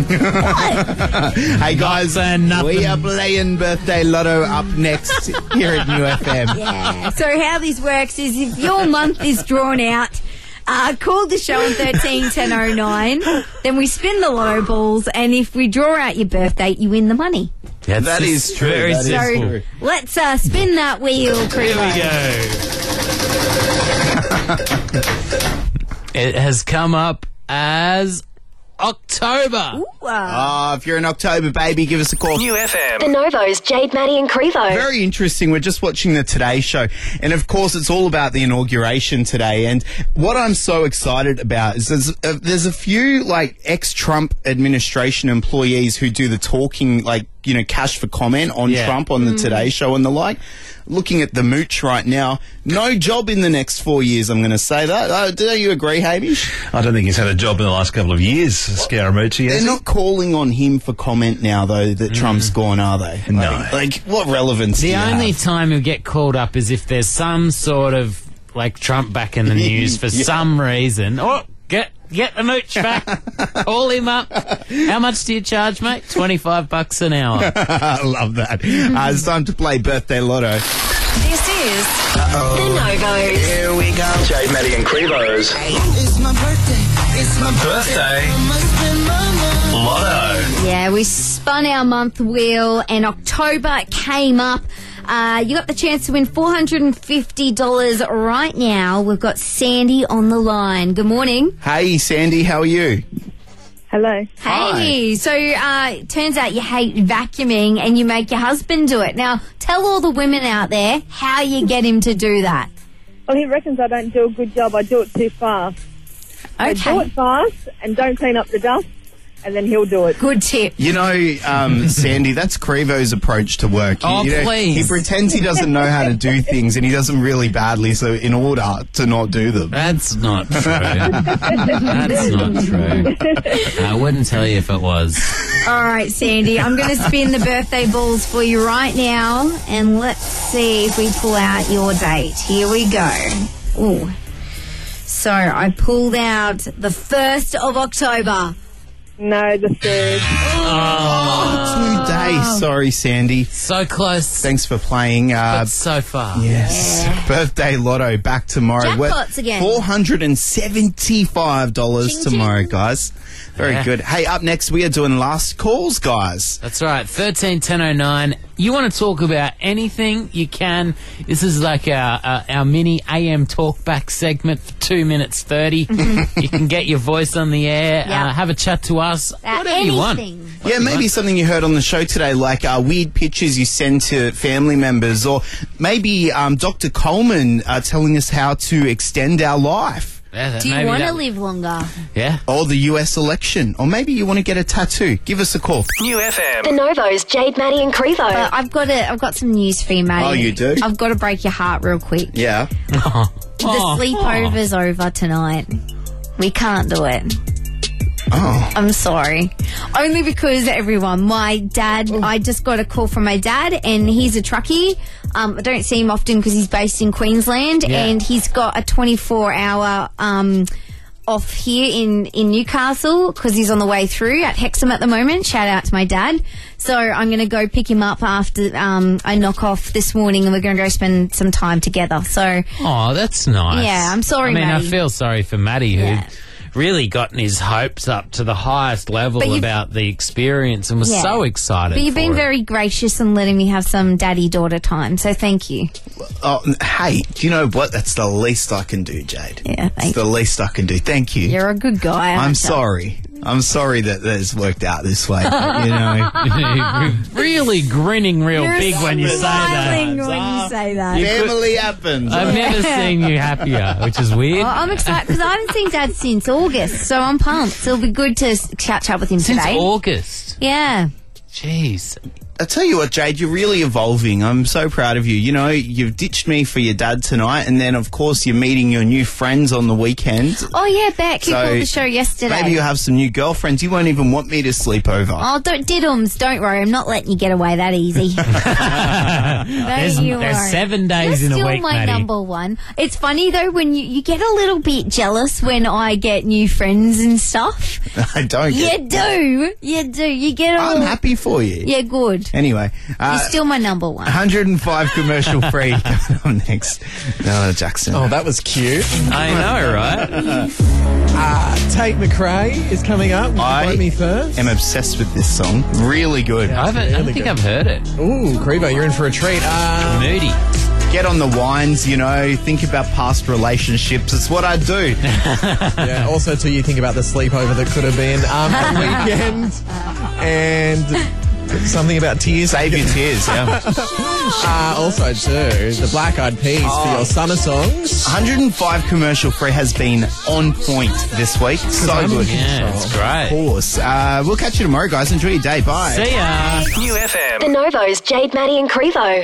Hey guys, we are playing Birthday Lotto up next here at New FM. Yeah. So how this works is if your month is drawn out, call the show on 13 1009. Then we spin the lotto balls, and if we draw out your birthday, you win the money. Yeah, That is true. Very That is simple. true. Let's spin that wheel, Here we go. It has come up as October. If you're an October baby, give us a call. New FM. The Novos, Jade, Maddie and Crevo. Very interesting. We're just watching the Today Show. And of course, it's all about the inauguration today. And what I'm so excited about is there's a few like ex-Trump administration employees who do the talking, cash for comment on Trump on the Today Show and the like. Looking at the mooch right now, no job in the next 4 years, I'm going to say that. Do you agree, Hamish? I don't think he's had a job in the last couple of years, Scaramucci. They're not calling on him for comment now, though, that Trump's gone, are they? No. Like, what relevance do The you only have? time he'll get called up is if there's some sort of like Trump back in the news for some reason. Oh, get the mooch back. Call him up. How much do you charge, mate? $25 an hour. I love that. It's time to play Birthday Lotto. This is The Novos. Here we go. Jade, Maddie and Crevo's It's my birthday. It's my birthday Lotto. Yeah, we spun our month wheel and October came up. You got the chance to win $450 right now. We've got Sandy on the line. Good morning. Hey, Sandy, how are you? Hello. Hey, so turns out you hate vacuuming and you make your husband do it. Now, tell all the women out there how you get him to do that. Well, he reckons I don't do a good job. I do it too fast. I do it fast and don't clean up the dust, and then he'll do it. Good tip. You know, Sandy, that's Crevo's approach to work. Please. He pretends he doesn't know how to do things, and he does them really badly, so in order to not do them. That's not true. That's not true. I wouldn't tell you if it was. All right, Sandy, I'm going to spin the birthday balls for you right now, and let's see if we pull out your date. Here we go. Ooh. So I pulled out the 1st of October. No, the 3rd. Oh, 2 days. Sorry, Sandy. So close. Thanks for playing. But so far. Yes. Yeah. Birthday Lotto back tomorrow. Jackpots again. $475 Ching, tomorrow, ching. guys. Very good. Hey, up next, we are doing last calls, guys. That's right. 13 1009. You want to talk about anything, you can. This is like our mini AM talkback segment for 2 minutes 30. You can get your voice on the air, have a chat to us, whatever you want. Yeah, maybe something you heard on the show today, like weird pictures you send to family members, or maybe Dr. Coleman telling us how to extend our life. Yeah, Do you want to live longer? Yeah. Or the US election. Or maybe you want to get a tattoo. Give us a call. New FM. The Novos, Jade, Maddie and Crevo. I've got some news for you, Maddie. Oh, you do? I've got to break your heart real quick. Yeah. The sleepover's over tonight. We can't do it. Oh. I'm sorry. Only because everyone, my dad, I just got a call from my dad and he's a truckie. I don't see him often because he's based in Queensland and he's got a 24-hour off here in Newcastle because he's on the way through at Hexham at the moment. Shout out to my dad. So I'm going to go pick him up after I knock off this morning and we're going to go spend some time together. So, oh, that's nice. Yeah, I'm sorry, I mean, Maddie. I feel sorry for Maddie who really gotten his hopes up to the highest level about the experience and was so excited. But you've been very gracious in letting me have some daddy-daughter time, so thank you. Oh, hey, do you know what? That's the least I can do, Jade. Yeah, it's the least I can do. Thank you. You're a good guy. I'm sorry. I'm sorry that it's worked out this way. But, you know, You're really grinning real big when you say that. When you say that. Family happens. I've never seen you happier, which is weird. Well, I'm excited because I haven't seen Dad since August, so I'm pumped. So it'll be good to catch up with him Since today. August? Yeah. Jeez. I tell you what, Jade, you're really evolving. I'm so proud of you. You know, you've ditched me for your dad tonight, and then, of course, you're meeting your new friends on the weekend. Oh, yeah, Beck, who called the show yesterday. Maybe you'll have some new girlfriends. You won't even want me to sleep over. Oh, diddums, don't worry. I'm not letting you get away that easy. There's 7 days in a You're week, still my Maddie. number one. It's funny, though, when you get a little bit jealous when I get new friends and stuff. I don't get You do. You do. You get all... I'm happy for you. Yeah, good. Anyway. You're still my number one. 105 commercial free coming up next. No, Jackson. Oh, that was cute. I know, right? Tate McRae is coming up. Vote Me First. I'm obsessed with this song. Really good. I don't think I've heard it. Ooh, Crevo, you're in for a treat. Moody. Get on the wines, you know, think about past relationships. It's what I do. Yeah, also, too, you think about the sleepover that could have been a weekend. And something about tears. Save your tears, yeah. Also, too, the Black Eyed Peas for your summer songs. 105 commercial free has been on point this week. So good. Yeah, it's great. Of course. We'll catch you tomorrow, guys. Enjoy your day. Bye. See ya. New FM. The Novo's Jade, Maddie and Crevo.